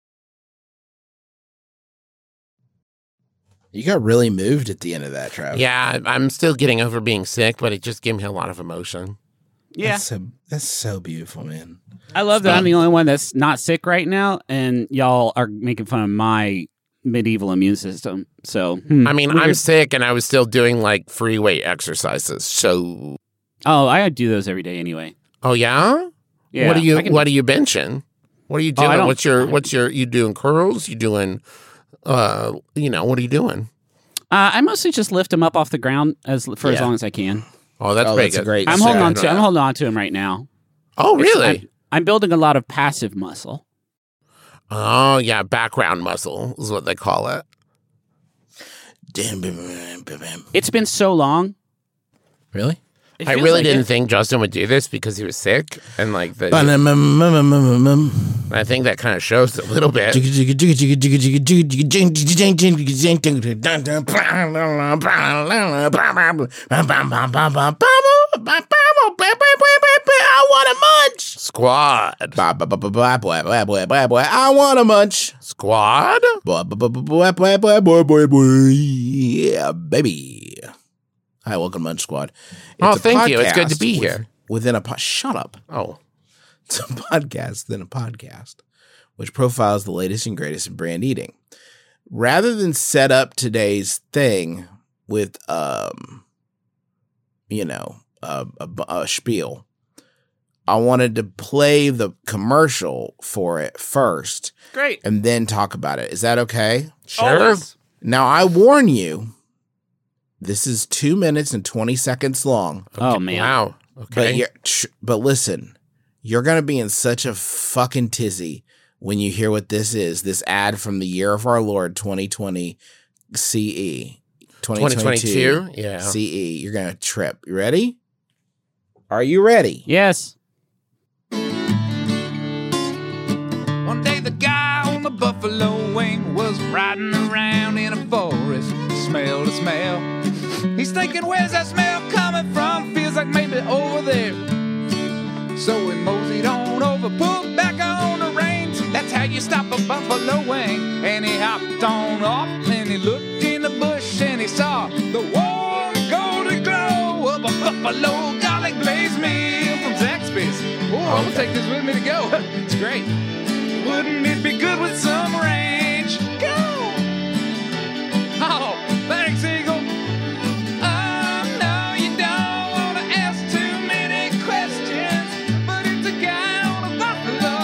You got really moved at the end of that, Travis. Yeah, I'm still getting over being sick, but it just gave me a lot of emotion. Yeah, That's so, that's so beautiful, man. I love that I'm the only one that's not sick right now, and y'all are making fun of my medieval immune system. So, hmm, I mean, weird. I'm sick and I was still doing like free weight exercises. So, Oh, I do those every day anyway. oh yeah, Yeah. What are you I can- What are you benching? What are you Oh, I doing? don't- what's your What's your you doing curls? You doing, uh, you know, what are you doing? Uh, I mostly just lift them up off the ground as for as Yeah. long as I can. Oh, that's Oh, pretty that's a good. great I'm That's holding fair. on to. I'm holding on to them right now. Oh, It's- really? I'm, I'm building a lot of passive muscle. Oh, yeah, background muscle is what they call it. It's been so long. Really? It I feels really like didn't it. think Justin would do this because he was sick, and like the, Ba-dum-bum-bum-bum-bum-bum. I think that kind of shows a little bit. I want a munch. Squad, Ba- ba- ba- ba- ba- boy, boy, boy, boy, boy. I want a munch. squad. Boy, boy, boy, boy, boy, boy, boy, boy, boy. Yeah, baby. Hi, welcome, Munch Squad. It's Oh, a thank you. It's good to podcast be with- here. Within a po- shut up. Oh, It's a podcast within a podcast, which profiles the latest and greatest in brand eating. Rather than set up today's thing with, um, you know, a, a, a spiel, I wanted to play the commercial for it first Great. and then talk about it. Is that okay? sure. Always. Now, I warn you, this is two minutes and twenty seconds long. Oh man. Wow. But Okay. you're, tr- but listen, You're going to be in such a fucking tizzy when you hear what this is. This ad from the year of our Lord, twenty twenty C E. twenty twenty-two Yeah. C E. You're going to trip. You ready? Are you ready? Yes. One day the guy on the buffalo wing was riding around in a forest, smell to smell. He's thinking, where's that smell coming from? Feels like maybe over there. So he moseyed on over, pulled back on the reins. That's how you stop a buffalo wing. And he hopped on off and he looked in the bush and he saw the warm golden glow of a buffalo garlic blaze meal from Zaxby's. Oh, I'm gonna take this with me to go. It's great. Wouldn't it be good with some ranch? Go! Oh, thanks, Eagle. Oh, no, you don't want to ask too many questions, but it's a guy on a buffalo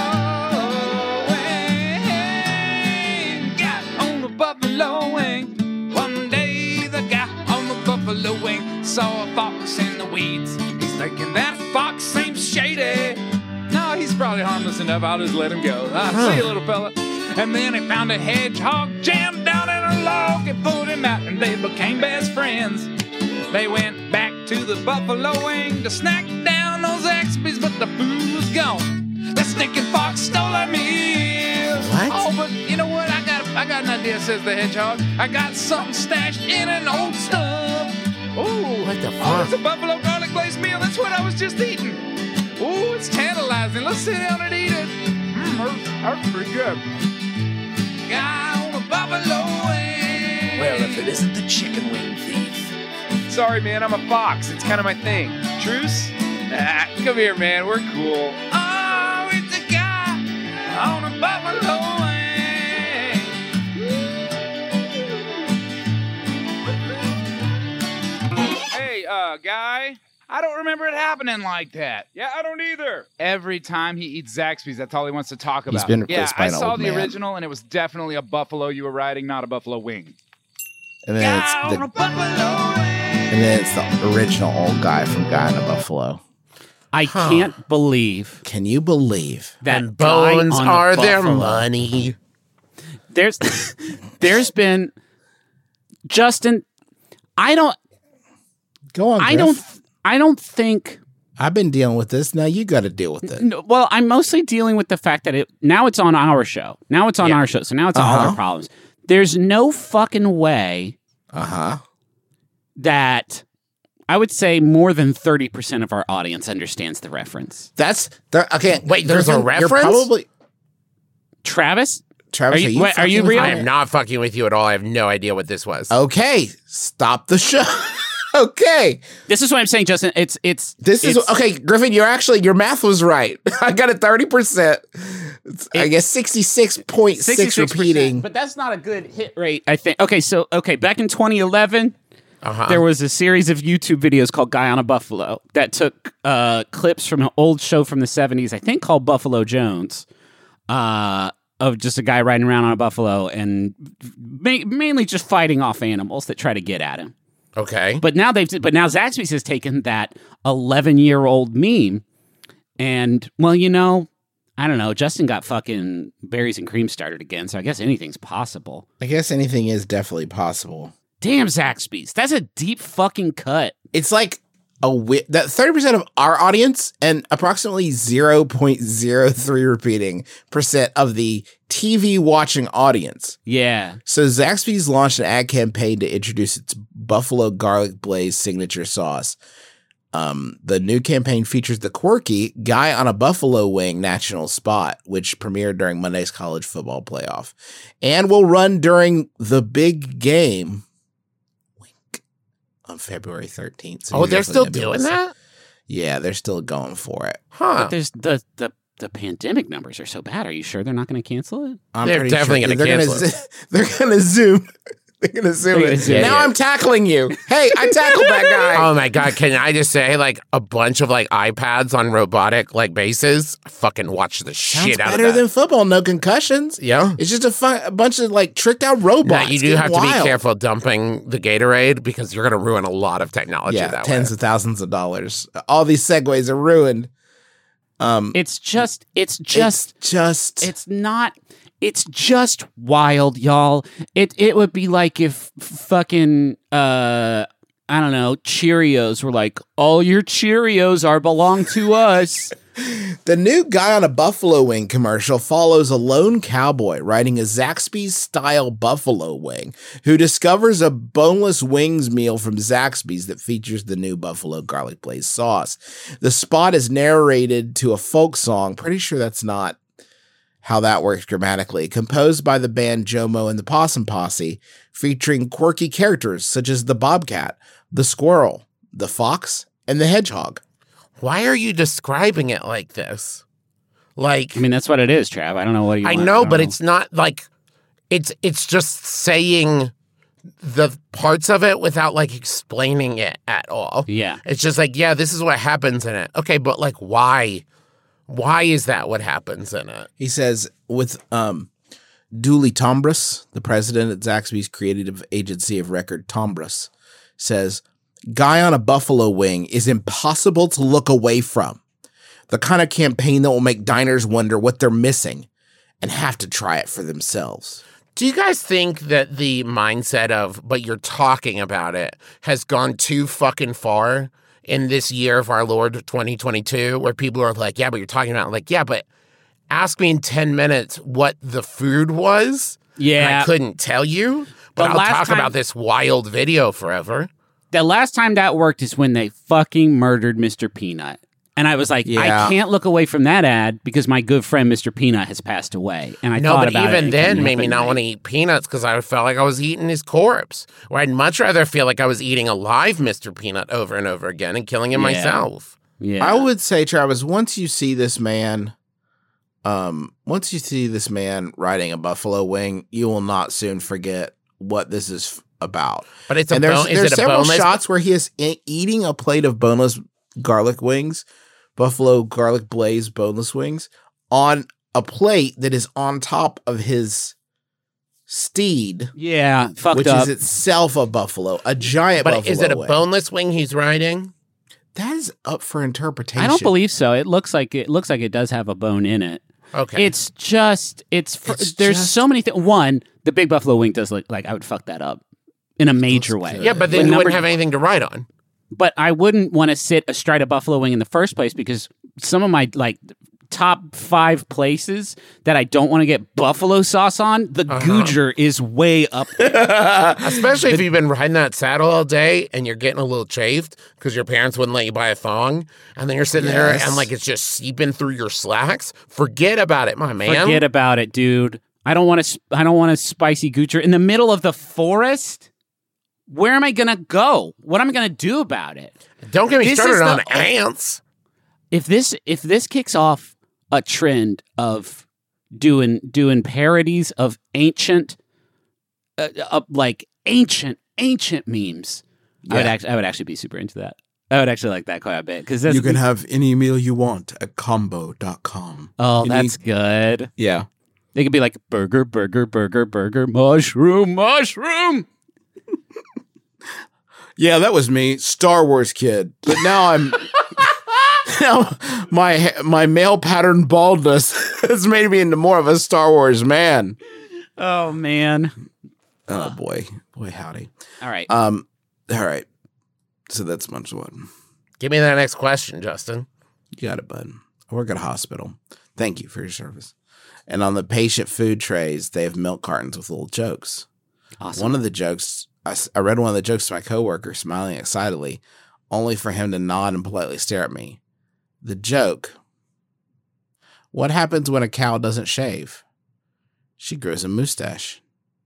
wing. Guy on a buffalo wing. One day, the guy on the buffalo wing saw a fox in the weeds. He's thinking that fox seems shady. No, he's probably harmless enough. I'll just let him go. Uh, Huh. See you, little fella. And then he found a hedgehog jammed down in a log and pulled him out, and they became best friends. They went back to the buffalo wing to snack down those Zaxby's, but the food was gone. The stinking fox stole our meal. What? Oh, but you know what? I got, I got an idea, says the hedgehog. I got something stashed in an old stub. Ooh, What the oh, fuck? it's a buffalo garlic glazed meal. That's what I was just eating. Ooh, it's tantalizing. Let's sit down and eat it. Mmm, that's, that's pretty good. Guy on a buffalo wing. Well, if it isn't the chicken wing thief. Sorry, man, I'm a fox. It's kind of my thing. Truce? Ah, come here, man. We're cool. Oh, it's a guy on a buffalo wing. Hey, uh, guy. I don't remember it happening like that. Yeah, I don't either. Every time he eats Zaxby's, that's all he wants to talk about. He's been yeah, replaced by I an saw old the man. original, and it was definitely a buffalo you were riding, not a buffalo wing. And then it's Guy on a the buffalo wing. and then it's the original old guy from Guy in a Buffalo. I Huh. can't believe Can you believe? that And guy bones on a are their buffalo. money. There's, there's been, Justin. I don't. Go on, I Griff. don't. I don't think. I've been dealing with this. Now you got to deal with it. No, well, I'm mostly dealing with the fact that it now it's on our show. Now it's on Yeah. our show. So now it's all Uh-huh. our problems. There's no fucking way Uh huh. that I would say more than thirty percent of our audience understands the reference. That's there. Okay. Wait, there's a Griffin, reference? You're probably Travis, Travis. Are Are you- you, wait, are you fucking with real? I me? am not fucking with you at all. I have no idea what this was. Okay. Stop the show. Okay. this is what I'm saying, Justin. It's it's This is it's- okay, Griffin. You're actually your math was right. I got it thirty percent. I guess sixty six point six sixty-six percent, repeating. but that's not a good hit rate. I think. Okay, so okay, back in twenty eleven. Uh-huh. There was a series of YouTube videos called Guy on a Buffalo that took uh, clips from an old show from the seventies, I think called Buffalo Jones, uh, of just a guy riding around on a buffalo and ma- mainly just fighting off animals that try to get at him. Okay. But now they've but now Zaxby's has taken that eleven-year-old meme and, well, you know, I don't know, Justin got fucking berries and cream started again, so I guess anything's possible. I guess anything is definitely possible. Damn, Zaxby's. That's a deep fucking cut. It's like a wi- that thirty percent of our audience and approximately zero point zero three repeating percent of the T V watching audience. Yeah. So Zaxby's launched an ad campaign to introduce its Buffalo Garlic Blaze signature sauce. Um, the new campaign features the quirky Guy on a Buffalo Wing national spot, which premiered during Monday's college football playoff and will run during the big game wink, on February thirteenth. So Oh, you're they're definitely still gonna be able doing to see- that? Yeah, they're still going for it. Huh. But there's the, the the pandemic numbers are so bad. Are you sure they're not going to cancel it? I'm They're pretty definitely sure gonna they're cancel Gonna, zo- they're gonna zoom. They're gonna zoom They're it. gonna zoom now it. I'm tackling you. Hey, I tackled that guy. Oh my god! Can I just say, like a bunch of like iPads on robotic like bases? Fucking watch the Sounds shit out of better that. than football. No concussions. yeah. It's just a, fun, a bunch of like tricked out Now robots. you do getting have to be wild. careful dumping the Gatorade because you're going to ruin a lot of technology Yeah, that tens way. of thousands of dollars. All these segues are ruined. Um, It's just, it's just, it's just, it's not, it's just wild, y'all. It it would be like if fucking, uh, I don't know, Cheerios were like, all your Cheerios are belong to us. The new Guy on a Buffalo Wing commercial follows a lone cowboy riding a Zaxby's-style buffalo wing who discovers a boneless wings meal from Zaxby's that features the new buffalo garlic blaze sauce. The spot is narrated to a folk song. Pretty sure that's not how that works grammatically. Composed by the band Jomo and the Possum Posse, featuring quirky characters such as the bobcat, the squirrel, the fox, and the hedgehog. Why are you describing it like this? Like, I mean, that's what it is, Trav. I don't know what you I want. know, I but know. it's not like it's it's just saying the parts of it without like explaining it at all. Yeah. It's just like, yeah, this is what happens in it. Okay, but like why? Why is that what happens in it? He says, with um, Dooley Tombras, the president at Zaxby's creative agency of record, Tombras, says, Guy on a Buffalo Wing is impossible to look away from. The kind of campaign that will make diners wonder what they're missing and have to try it for themselves. Do you guys think that the mindset of, but you're talking about it, has gone too fucking far in this year of our Lord twenty twenty-two, where people are like, yeah, but you're talking about it. Like, yeah, but ask me in ten minutes what the food was. Yeah. And I couldn't tell you, but The I'll last talk time- about this wild video forever. The last time that worked is when they fucking murdered Mister Peanut. And I was like, Yeah. I can't look away from that ad because my good friend Mister Peanut has passed away. And I No, thought but about it. even and then, couldn't made help me it. not want to eat peanuts because I felt like I was eating his corpse. Where I'd much rather feel like I was eating a live Mister Peanut over and over again and killing him Yeah. myself. Yeah. I would say, Travis, once you see this man, um, once you see this man riding a buffalo wing, you will not soon forget what this is about. But it's a And there's, bone, is there's it a several boneless? shots where he is e- eating a plate of boneless garlic wings, buffalo garlic blaze boneless wings, on a plate that is on top of his steed, Yeah, fucked which up. is itself a buffalo, a giant But buffalo is it a wing. boneless wing he's riding? That is up for interpretation. I don't believe so. It looks like it looks like it does have a bone in it. Okay. It's just it's, fr- It's there's just- so many things. One, the big buffalo wing does look like I would fuck that up in a major Looks way. good. yeah, but then you number- wouldn't have anything to ride on. But I wouldn't want to sit astride a buffalo wing in the first place because some of my like top five places that I don't want to get buffalo sauce on, the Uh-huh. Googer is way up there. Especially if you've been riding that saddle all day and you're getting a little chafed because your parents wouldn't let you buy a thong, and then you're sitting there Yes. and like it's just seeping through your slacks. Forget about it, my man. Forget about it, dude. I don't want to. I don't want a spicy Goocher in the middle of the forest. Where am I gonna go? What am I gonna do about it? Don't get me This started is the- on ants. If this if this kicks off a trend of doing doing parodies of ancient, uh, uh, like ancient ancient memes, I would Yeah. actually I would actually be super into that. I would actually like that quite a bit because You can have any meal you want at combo dot com. Oh, You that's good. Yeah. They could be like burger, burger, burger, burger, mushroom, mushroom. Yeah, that was me, Star Wars kid. But now I'm now my my male pattern baldness has made me into more of a Star Wars man. Oh man. Oh boy, boy howdy. All right. Um, all right. So that's much one. Give me that next question, Justin. You got it, bud. I work at a hospital. Thank you for your service. And on the patient food trays, they have milk cartons with little jokes. Awesome. One of the jokes, I, s- I read one of the jokes to my coworker, smiling excitedly, only for him to nod and politely stare at me. The joke: what happens when a cow doesn't shave? She grows a mustache.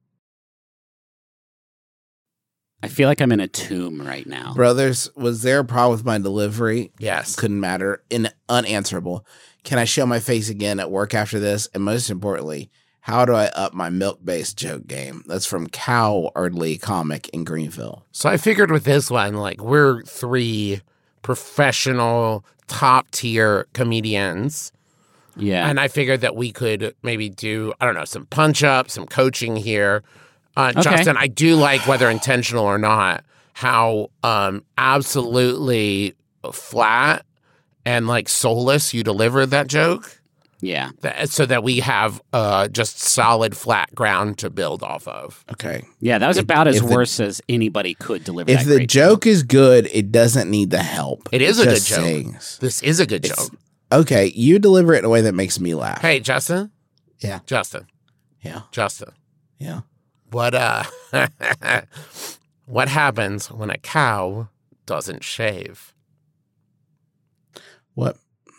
I feel like I'm in a tomb right now. Brothers, was there a problem with my delivery? Yes. Couldn't matter. In unanswerable. Can I show my face again at work after this? And most importantly, how do I up my milk-based joke game? That's from Cowardly Comic in Greenville. So I figured with this one, like we're three professional, top tier comedians. Yeah. And I figured that we could maybe do, I don't know, some punch up, some coaching here. Uh, Okay. Justin, I do like, whether intentional or not, how um, absolutely flat and like soulless you deliver that joke. Yeah. That, so that we have uh, just solid flat ground to build off of. Okay. Yeah, that was If- about as if the- worse as anybody could deliver. If that the great joke is good, it doesn't need the help. It is It a good just joke. sings. This is a good It's- joke. Okay, you deliver it in a way that makes me laugh. Hey, Justin. Yeah. Justin. Yeah. Justin. Yeah. What uh what happens when a cow doesn't shave? What?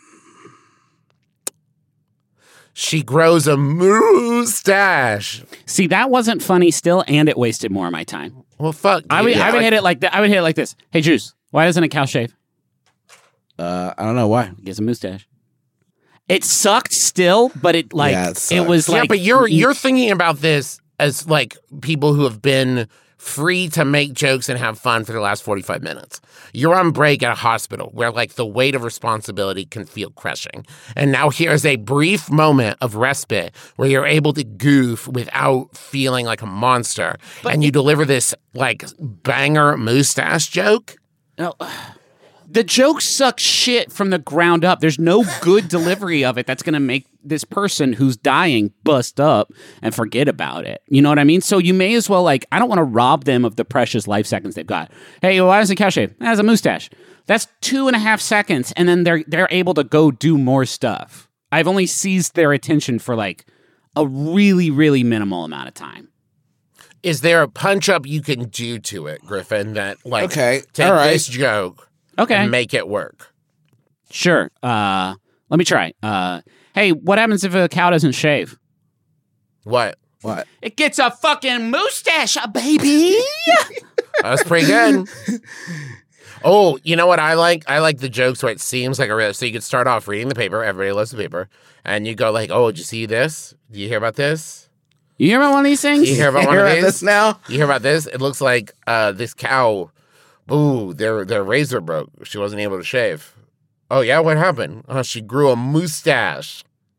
She grows a mustache. See, that wasn't funny still, and it wasted more of my time. Well, fuck. I would, yeah, I would like- hit it like that. I would hit it like this. Hey, Juice, why doesn't a cow shave? Uh, I don't know why. He gets a mustache. It sucked still, but it like Yeah, it it, sucks. was like. yeah, but you're you're thinking about this as like people who have been free to make jokes and have fun for the last forty-five minutes. You're on break at a hospital where like the weight of responsibility can feel crushing. And now here's a brief moment of respite where you're able to goof without feeling like a monster. And you deliver this like banger mustache joke. No, the joke sucks shit from the ground up. There's no good delivery of it that's going to make this person who's dying bust up and forget about it. You know what I mean? So you may as well, like, I don't want to rob them of the precious life seconds they've got. Hey, why does a cow shave? It has a mustache. That's two and a half seconds, and then they're they're able to go do more stuff. I've only seized their attention for like a really, really minimal amount of time. Is there a punch up you can do to it, Griffin, that like Okay, take all right. this joke Okay. and make it work? Sure. Uh, let me try. Uh, hey, what happens if a cow doesn't shave? What? What? It gets a fucking mustache, uh, baby. That's pretty good. Oh, you know what I like? I like the jokes where it seems like a real. So you could start off reading the paper. Everybody loves the paper, and you go like, "Oh, did you see this? Do you hear about this? You hear about one of these things? You hear about one Hear of about these? this now? You hear about this? It looks like uh, this cow. Ooh, their their razor broke. She wasn't able to shave. Oh yeah, what happened? Oh, she grew a mustache.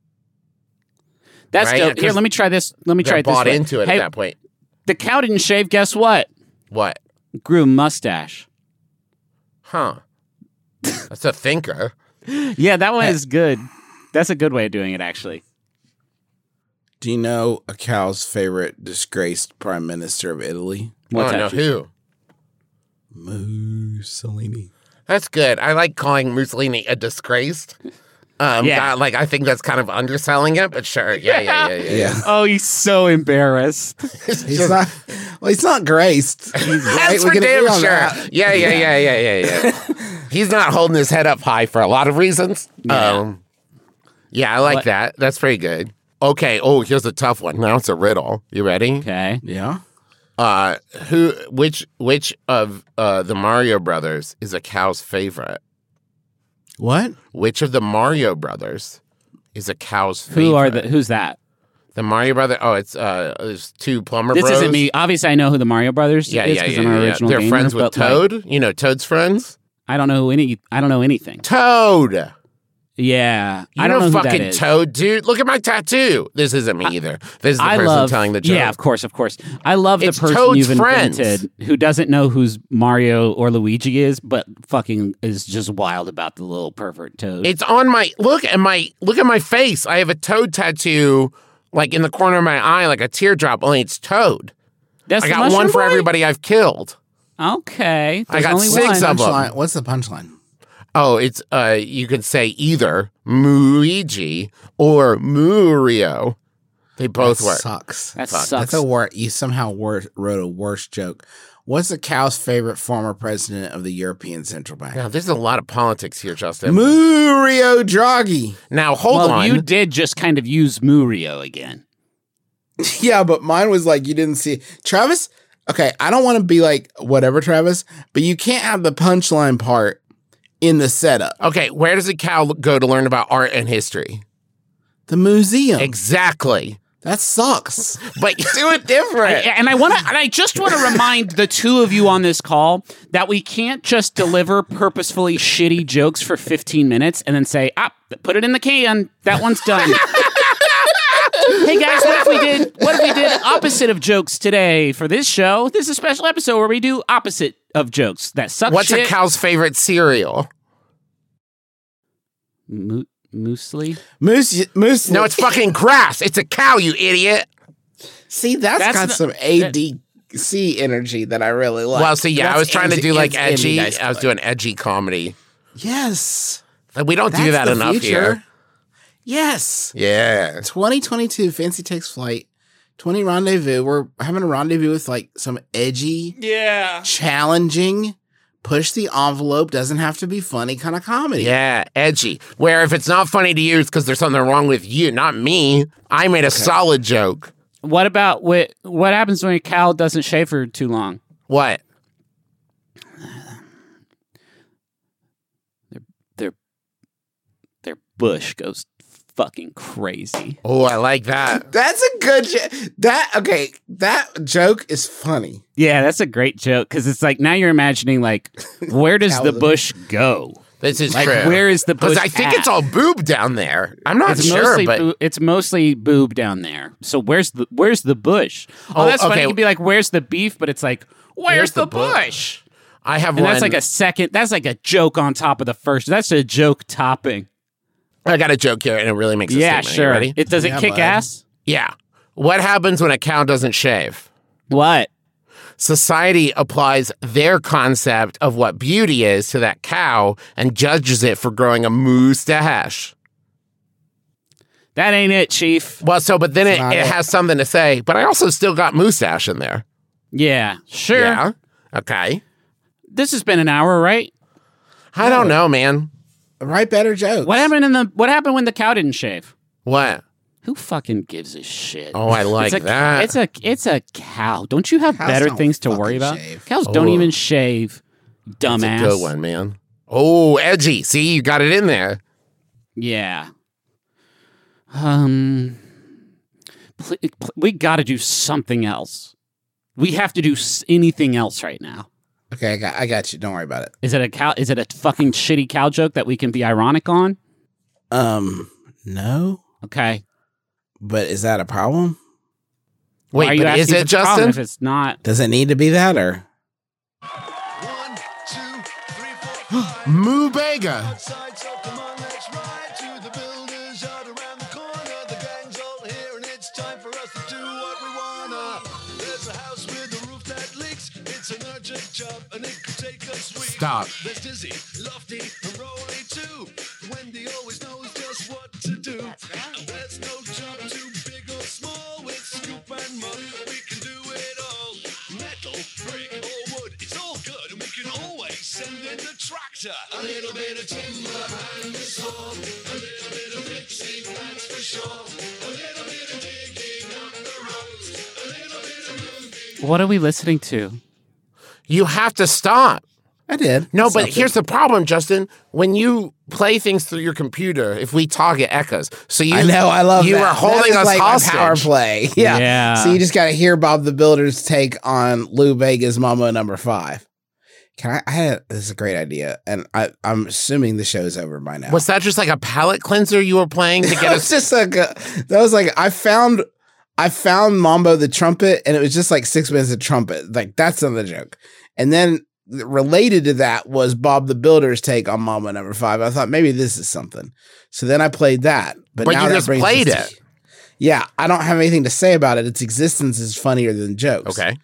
That's Right? dope. Yeah, Here, 'cause let me try this. Let me try They're it this bought way. into it Hey, at that point. the cow didn't shave. Guess what? What? Grew a mustache. Huh? That's a thinker. Yeah, that one is good. That's a good way of doing it, actually. Do you know a cow's favorite disgraced prime minister of Italy? What's oh that? no, who? Mussolini. That's good. I like calling Mussolini a disgraced. Um, Yeah. yeah. Like, I think that's kind of underselling it, but sure. Yeah, yeah, yeah, yeah. yeah. Yeah. Oh, he's so embarrassed. He's not. Well, he's not graced. He's That's right. for We can agree damn on sure. that. Yeah, yeah, yeah, yeah, yeah, yeah. He's not holding his head up high for a lot of reasons. Yeah. Um, yeah, I like What- that. That's pretty good. Okay. Oh, here's a tough one. Now it's a riddle. You ready? Okay. Yeah. Uh, who? Which? Which of uh, the Mario Brothers is a cow's favorite? What? Which of the Mario Brothers is a cow's favorite? Who are the? Who's that? The Mario Brother? Oh, it's uh, there's two plumber This bros. isn't me. Obviously, I know who the Mario Brothers Yeah, is yeah, because yeah. I'm an yeah, yeah. original They're gamer, friends with but, like, Toad. You know Toad's friends. I don't know who any. I don't know anything. Toad. Yeah, You I don't know, who that fucking is. Toad, dude. Look at my tattoo. This isn't me either. This is the I person love telling the joke. Yeah, of course, of course. I love It's the person Toad's you've friends. invented who doesn't know who's Mario or Luigi is, but fucking is just wild about the little pervert Toad. It's on my look at my look at my face. I have a Toad tattoo, like in the corner of my eye, like a teardrop. Only it's Toad. That's I the got one Mushroom for Boy? everybody I've killed. Okay, I there's got only six one. of them. Punchline. What's the punchline? Oh, it's uh, you could say either Luigi or Murio. They both That work. Sucks. That Fuck. sucks. That's a wor- You somehow wor- wrote a worse joke. What's the cow's favorite former president of the European Central Bank? Now, there's a lot of politics here, Justin. Mario Draghi. Now, hold well, on. you did just kind of use Murio again. Yeah, but mine was like you didn't see Travis. Okay, I don't want to be like whatever, Travis, but you can't have the punchline part in the setup. Okay, where does a cow go to learn about art and history? The museum. Exactly. That sucks. But do it different. I- and I want to, and I just want to remind the two of you on this call that we can't just deliver purposefully shitty jokes for fifteen minutes and then say, "Ah, put it in the can. That one's done." Hey guys, what if we did? What if we did opposite of jokes today for this show? This is a special episode where we do opposite of jokes that suck. What's shit. a cow's favorite cereal? Mo- Muesli? Moose, moose. No, it's fucking grass. It's a cow, you idiot. See, that's, That's got not- some A D C energy that I really like. Well, so yeah, That's I was trying to Andy- do like Andy edgy. Dice I was Clay. doing edgy comedy. Yes. Like, we don't do That's that the enough future. here. Yes. Yeah. twenty twenty-two Fancy Takes Flight. twenty Rendezvous. We're having a rendezvous with like some edgy, Yeah. challenging, push the envelope, doesn't have to be funny kind of comedy. Yeah, edgy. Where if it's not funny to you, it's because there's something wrong with you, not me. I made a solid joke. What about what? What happens when a cow doesn't shave for too long? What? Their their their bush goes fucking crazy. Oh, I like that. That's a good joke. That, okay, that joke is funny. Yeah, that's a great joke because it's like now you're imagining like where does Cow the with a- bush go? This is Like true. where is the bush? Because I think at? it's all boob down there. I'm not It's sure, mostly but boo- it's mostly boob down there. So where's the where's the bush? Oh, Oh, that's funny. okay. You'd be like, where's the beef? But it's like, where's, Where's the, the bush? bush? I have And one. that's like a second. That's like a joke on top of the first. That's a joke topping. I got a joke here, and it really makes a Yeah, statement. Are you sure. ready? It does it Yeah, kick bud. ass? Yeah. What happens when a cow doesn't shave? What? Society applies their concept of what beauty is to that cow and judges it for growing a moustache. That ain't it, Chief. Well, so, but then it, not it it. has something to say, but I also still got moustache in there. Yeah, sure. Yeah. Okay. This has been an hour, right? I don't know, man. Write better jokes. What happened in the? What happened when the cow didn't shave? What? Who fucking gives a shit? Oh, I like it's a, that. It's a it's a cow. Don't you have Cows better don't things to worry fucking about? shave. Cows don't Oh. even shave. Dumbass. That's a good one, man. Oh, edgy. See, you got it in there. Yeah. Um. pl- pl- we got to do something else. We have to do s- anything else right now. Okay, I got, I got you. Don't worry about it. Is it a cow? Is it a fucking shitty cow joke that we can be ironic on? Um, no, Okay. but is that a problem? Why are Wait, you but is asking it, if it's a problem Justin? If it's not, Does it need to be that or? Moo Bega. Outside, so come on, let's ride to the builders yard around the corner. The gang's all here, and it's time for us to do what we wanna. There's a house with a roof that leaks. It's an urgent job, and it could take us weeks. Stop. There's Dizzy, Lofty, and Rolly too. Wendy always knows just what to do. And there's no job too big or small. With scoop and mop, we can do it all. Metal, brick, or wood, it's all good, and we can always send in the tractor. A little bit of timber and a saw, a little bit of fixing, that's for sure. A little bit of digging up the road, a little bit of moving. what are we listening to? You have to stop. I did. No, but Something. here's the problem, Justin. When you play things through your computer, if we talk, it echoes. So you, I know. I love you that. are holding That is us like my hostage. power play. Yeah. Yeah. So you just got to hear Bob the Builder's take on Lou Bega's Mambo Number Five. Can I? I had this is a great idea, and I, I'm assuming the show's over by now. Was that just like a palate cleanser you were playing to get That was us? just like a, that was like I found I found Mambo the trumpet, and it was just like six minutes of trumpet. Like that's not the joke. And then related to that was Bob the Builder's take on Mambo Number Five. I thought maybe this is something. So then I played that. But, But now you that just brings us played to- it. Yeah, I don't have anything to say about it. Its existence is funnier than jokes. Okay.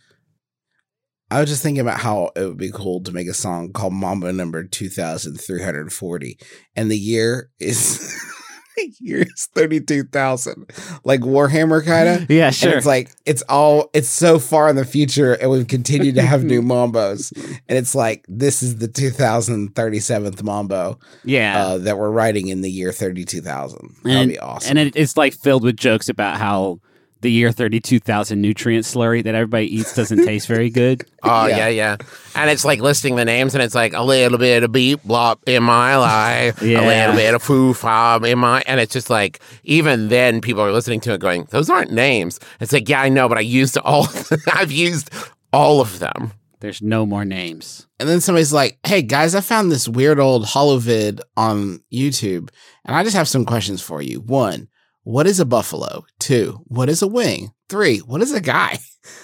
I was just thinking about how it would be cool to make a song called Mambo Number two thousand three hundred forty, and the year is the year is thirty-two thousand, like Warhammer kind of. Yeah, And sure. it's like it's all it's so far in the future, and we've continued to have new Mambos, and it's like this is the two thousand thirty-seventh Mambo Yeah. uh, that we're writing in the year thirty-two thousand. That'd and, be awesome. And it, it's like filled with jokes about how the year thirty-two thousand nutrient slurry that everybody eats doesn't taste very good. Oh, Yeah. yeah. yeah, And it's like listing the names, and it's like a little bit of beep blop in my life, Yeah. a little bit of foo fob in my, and it's just like, even then people are listening to it going, those aren't names. It's like, yeah, I know, but I used all, I've used all of them. There's no more names. And then somebody's like, hey, guys, I found this weird old holovid on YouTube, and I just have some questions for you. One, what is a buffalo? Two, what is a wing? Three, what is a guy?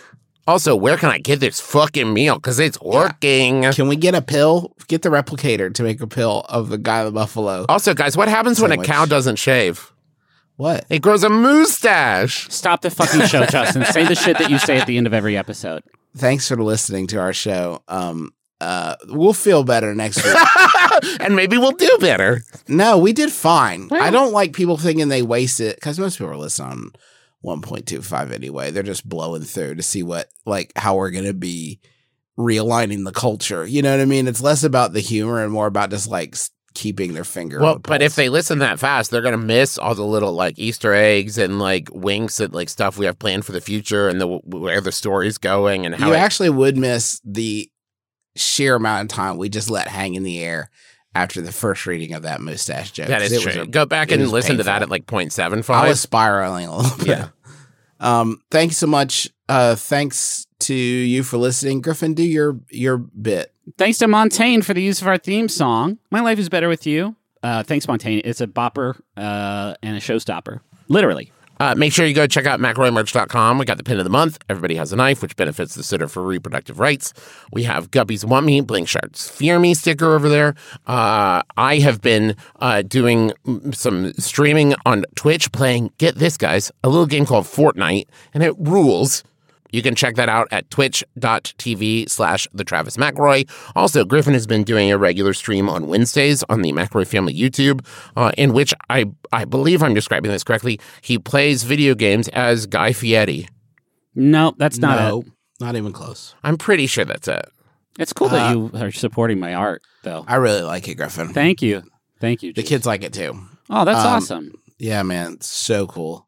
Also, where can I get this fucking meal? Because it's working. Yeah. Can we get a pill? Get the replicator to make a pill of the guy the buffalo. Also, guys, what happens Sandwich. when a cow doesn't shave? What? It grows a mustache. Stop the fucking show, Justin. Say the shit that you say at the end of every episode. Thanks for listening to our show. Um, uh, we'll feel better next week. And maybe we'll do better. No, we did fine. Well, I don't like people thinking they waste it because most people are listening on one point two five anyway. They're just blowing through to see what, like, how we're going to be realigning the culture. You know what I mean? It's less about the humor and more about just like keeping their finger. Well, on the but if they listen that fast, they're going to miss all the little like Easter eggs and like winks at like stuff we have planned for the future and the where the story's going and how you it, actually would miss the sheer amount of time we just let hang in the air after the first reading of that mustache joke. That is true. A, Go back and listen painful. to that at like point seven five. I was spiraling a little bit. Yeah. Um, thanks so much. Uh, thanks to you for listening. Griffin, do your your bit. Thanks to Montaigne for the use of our theme song. My Life is Better With You. Uh, thanks, Montaigne. It's a bopper uh, and a showstopper. Literally. Uh, make sure you go check out McElroy Merch dot com. We got the pin of the month. Everybody Has a Knife, which benefits the Center for Reproductive Rights. We have Guppies Want Me, Blink Sharks Fear Me sticker over there. Uh, I have been uh, doing some streaming on Twitch, playing, get this, guys, a little game called Fortnite, and it rules. You can check that out at twitch.tv slash the Travis McElroy. Also, Griffin has been doing a regular stream on Wednesdays on the McElroy Family YouTube, uh, in which I, I believe I'm describing this correctly. He plays video games as Guy Fieri. No, that's not no, it. Not even close. I'm pretty sure that's it. It's cool that Uh, you are supporting my art, though. I really like it, Griffin. Thank you. Thank you. The Chief. kids like it too. Oh, that's Um, awesome. Yeah, man. It's so cool.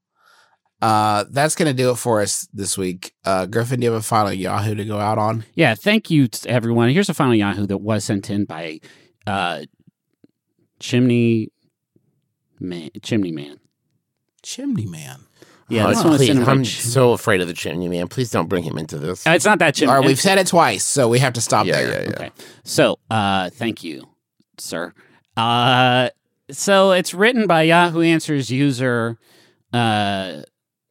Uh, that's going to do it for us this week. Uh, Griffin, do you have a final Yahoo to go out on? Yeah, thank you to everyone. Here's a final Yahoo that was sent in by uh, Chimney Man. Chimney Man. Chimney Man. Yeah, oh, this one was please, sent in by I'm Ch- so afraid of the Chimney Man. Please don't bring him into this. Uh, it's not that Chimney. All right, we've said it twice, so we have to stop Yeah, there. yeah, yeah. Okay. So, uh, thank you, sir. Uh, so it's written by Yahoo Answers user uh,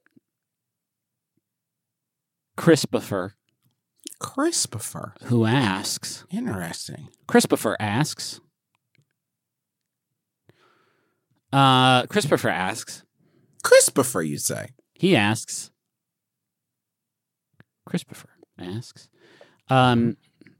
Christopher, Christopher. who asks, Interesting. Christopher asks, uh, Christopher asks, Christopher, you say? he asks, Christopher asks, um,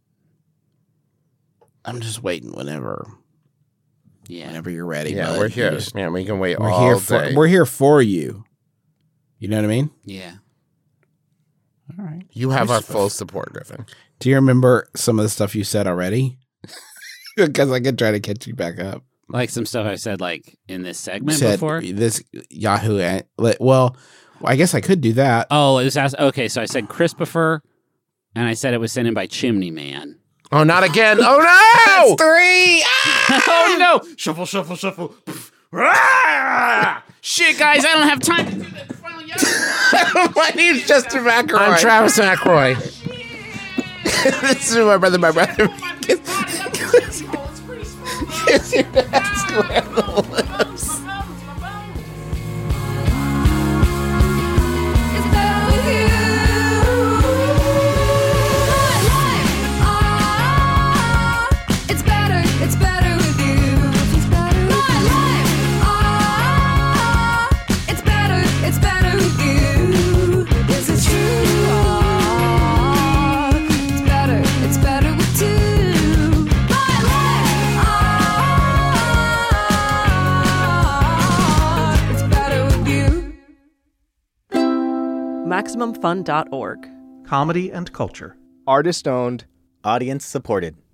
I'm just waiting whenever yeah, whenever you're ready. Yeah, bud. we're You here. just- Man, we can wait we're all here for day. we're here for you. You know what I mean? yeah. All right. You have our Christopher. full support, Griffin. Do you remember some of the stuff you said already? Because I could try to catch you back up. Like some stuff I said, like in this You segment said before. this Yahoo. an- Well, I guess I could do that. Oh, it was asked. Okay, so I said Christopher, and I said it was sent in by Chimney Man. Oh, not again. Oh, no! Three. Oh no! Shuffle, shuffle, shuffle. Shit, guys, I don't have time to do that. Final Yahoo. My name's Justin McElroy. I'm Travis McElroy. This is my brother. My brother. Kiss, kiss your dad square the lips. It's better with you. My life, ah, it's better, it's better with you. My life, ah, it's better, it's better with you. This is true. Ah, it's better, it's better with two. My life, ah, it's better with you. Maximum Fun dot org. Comedy and culture. Artist owned. Audience supported.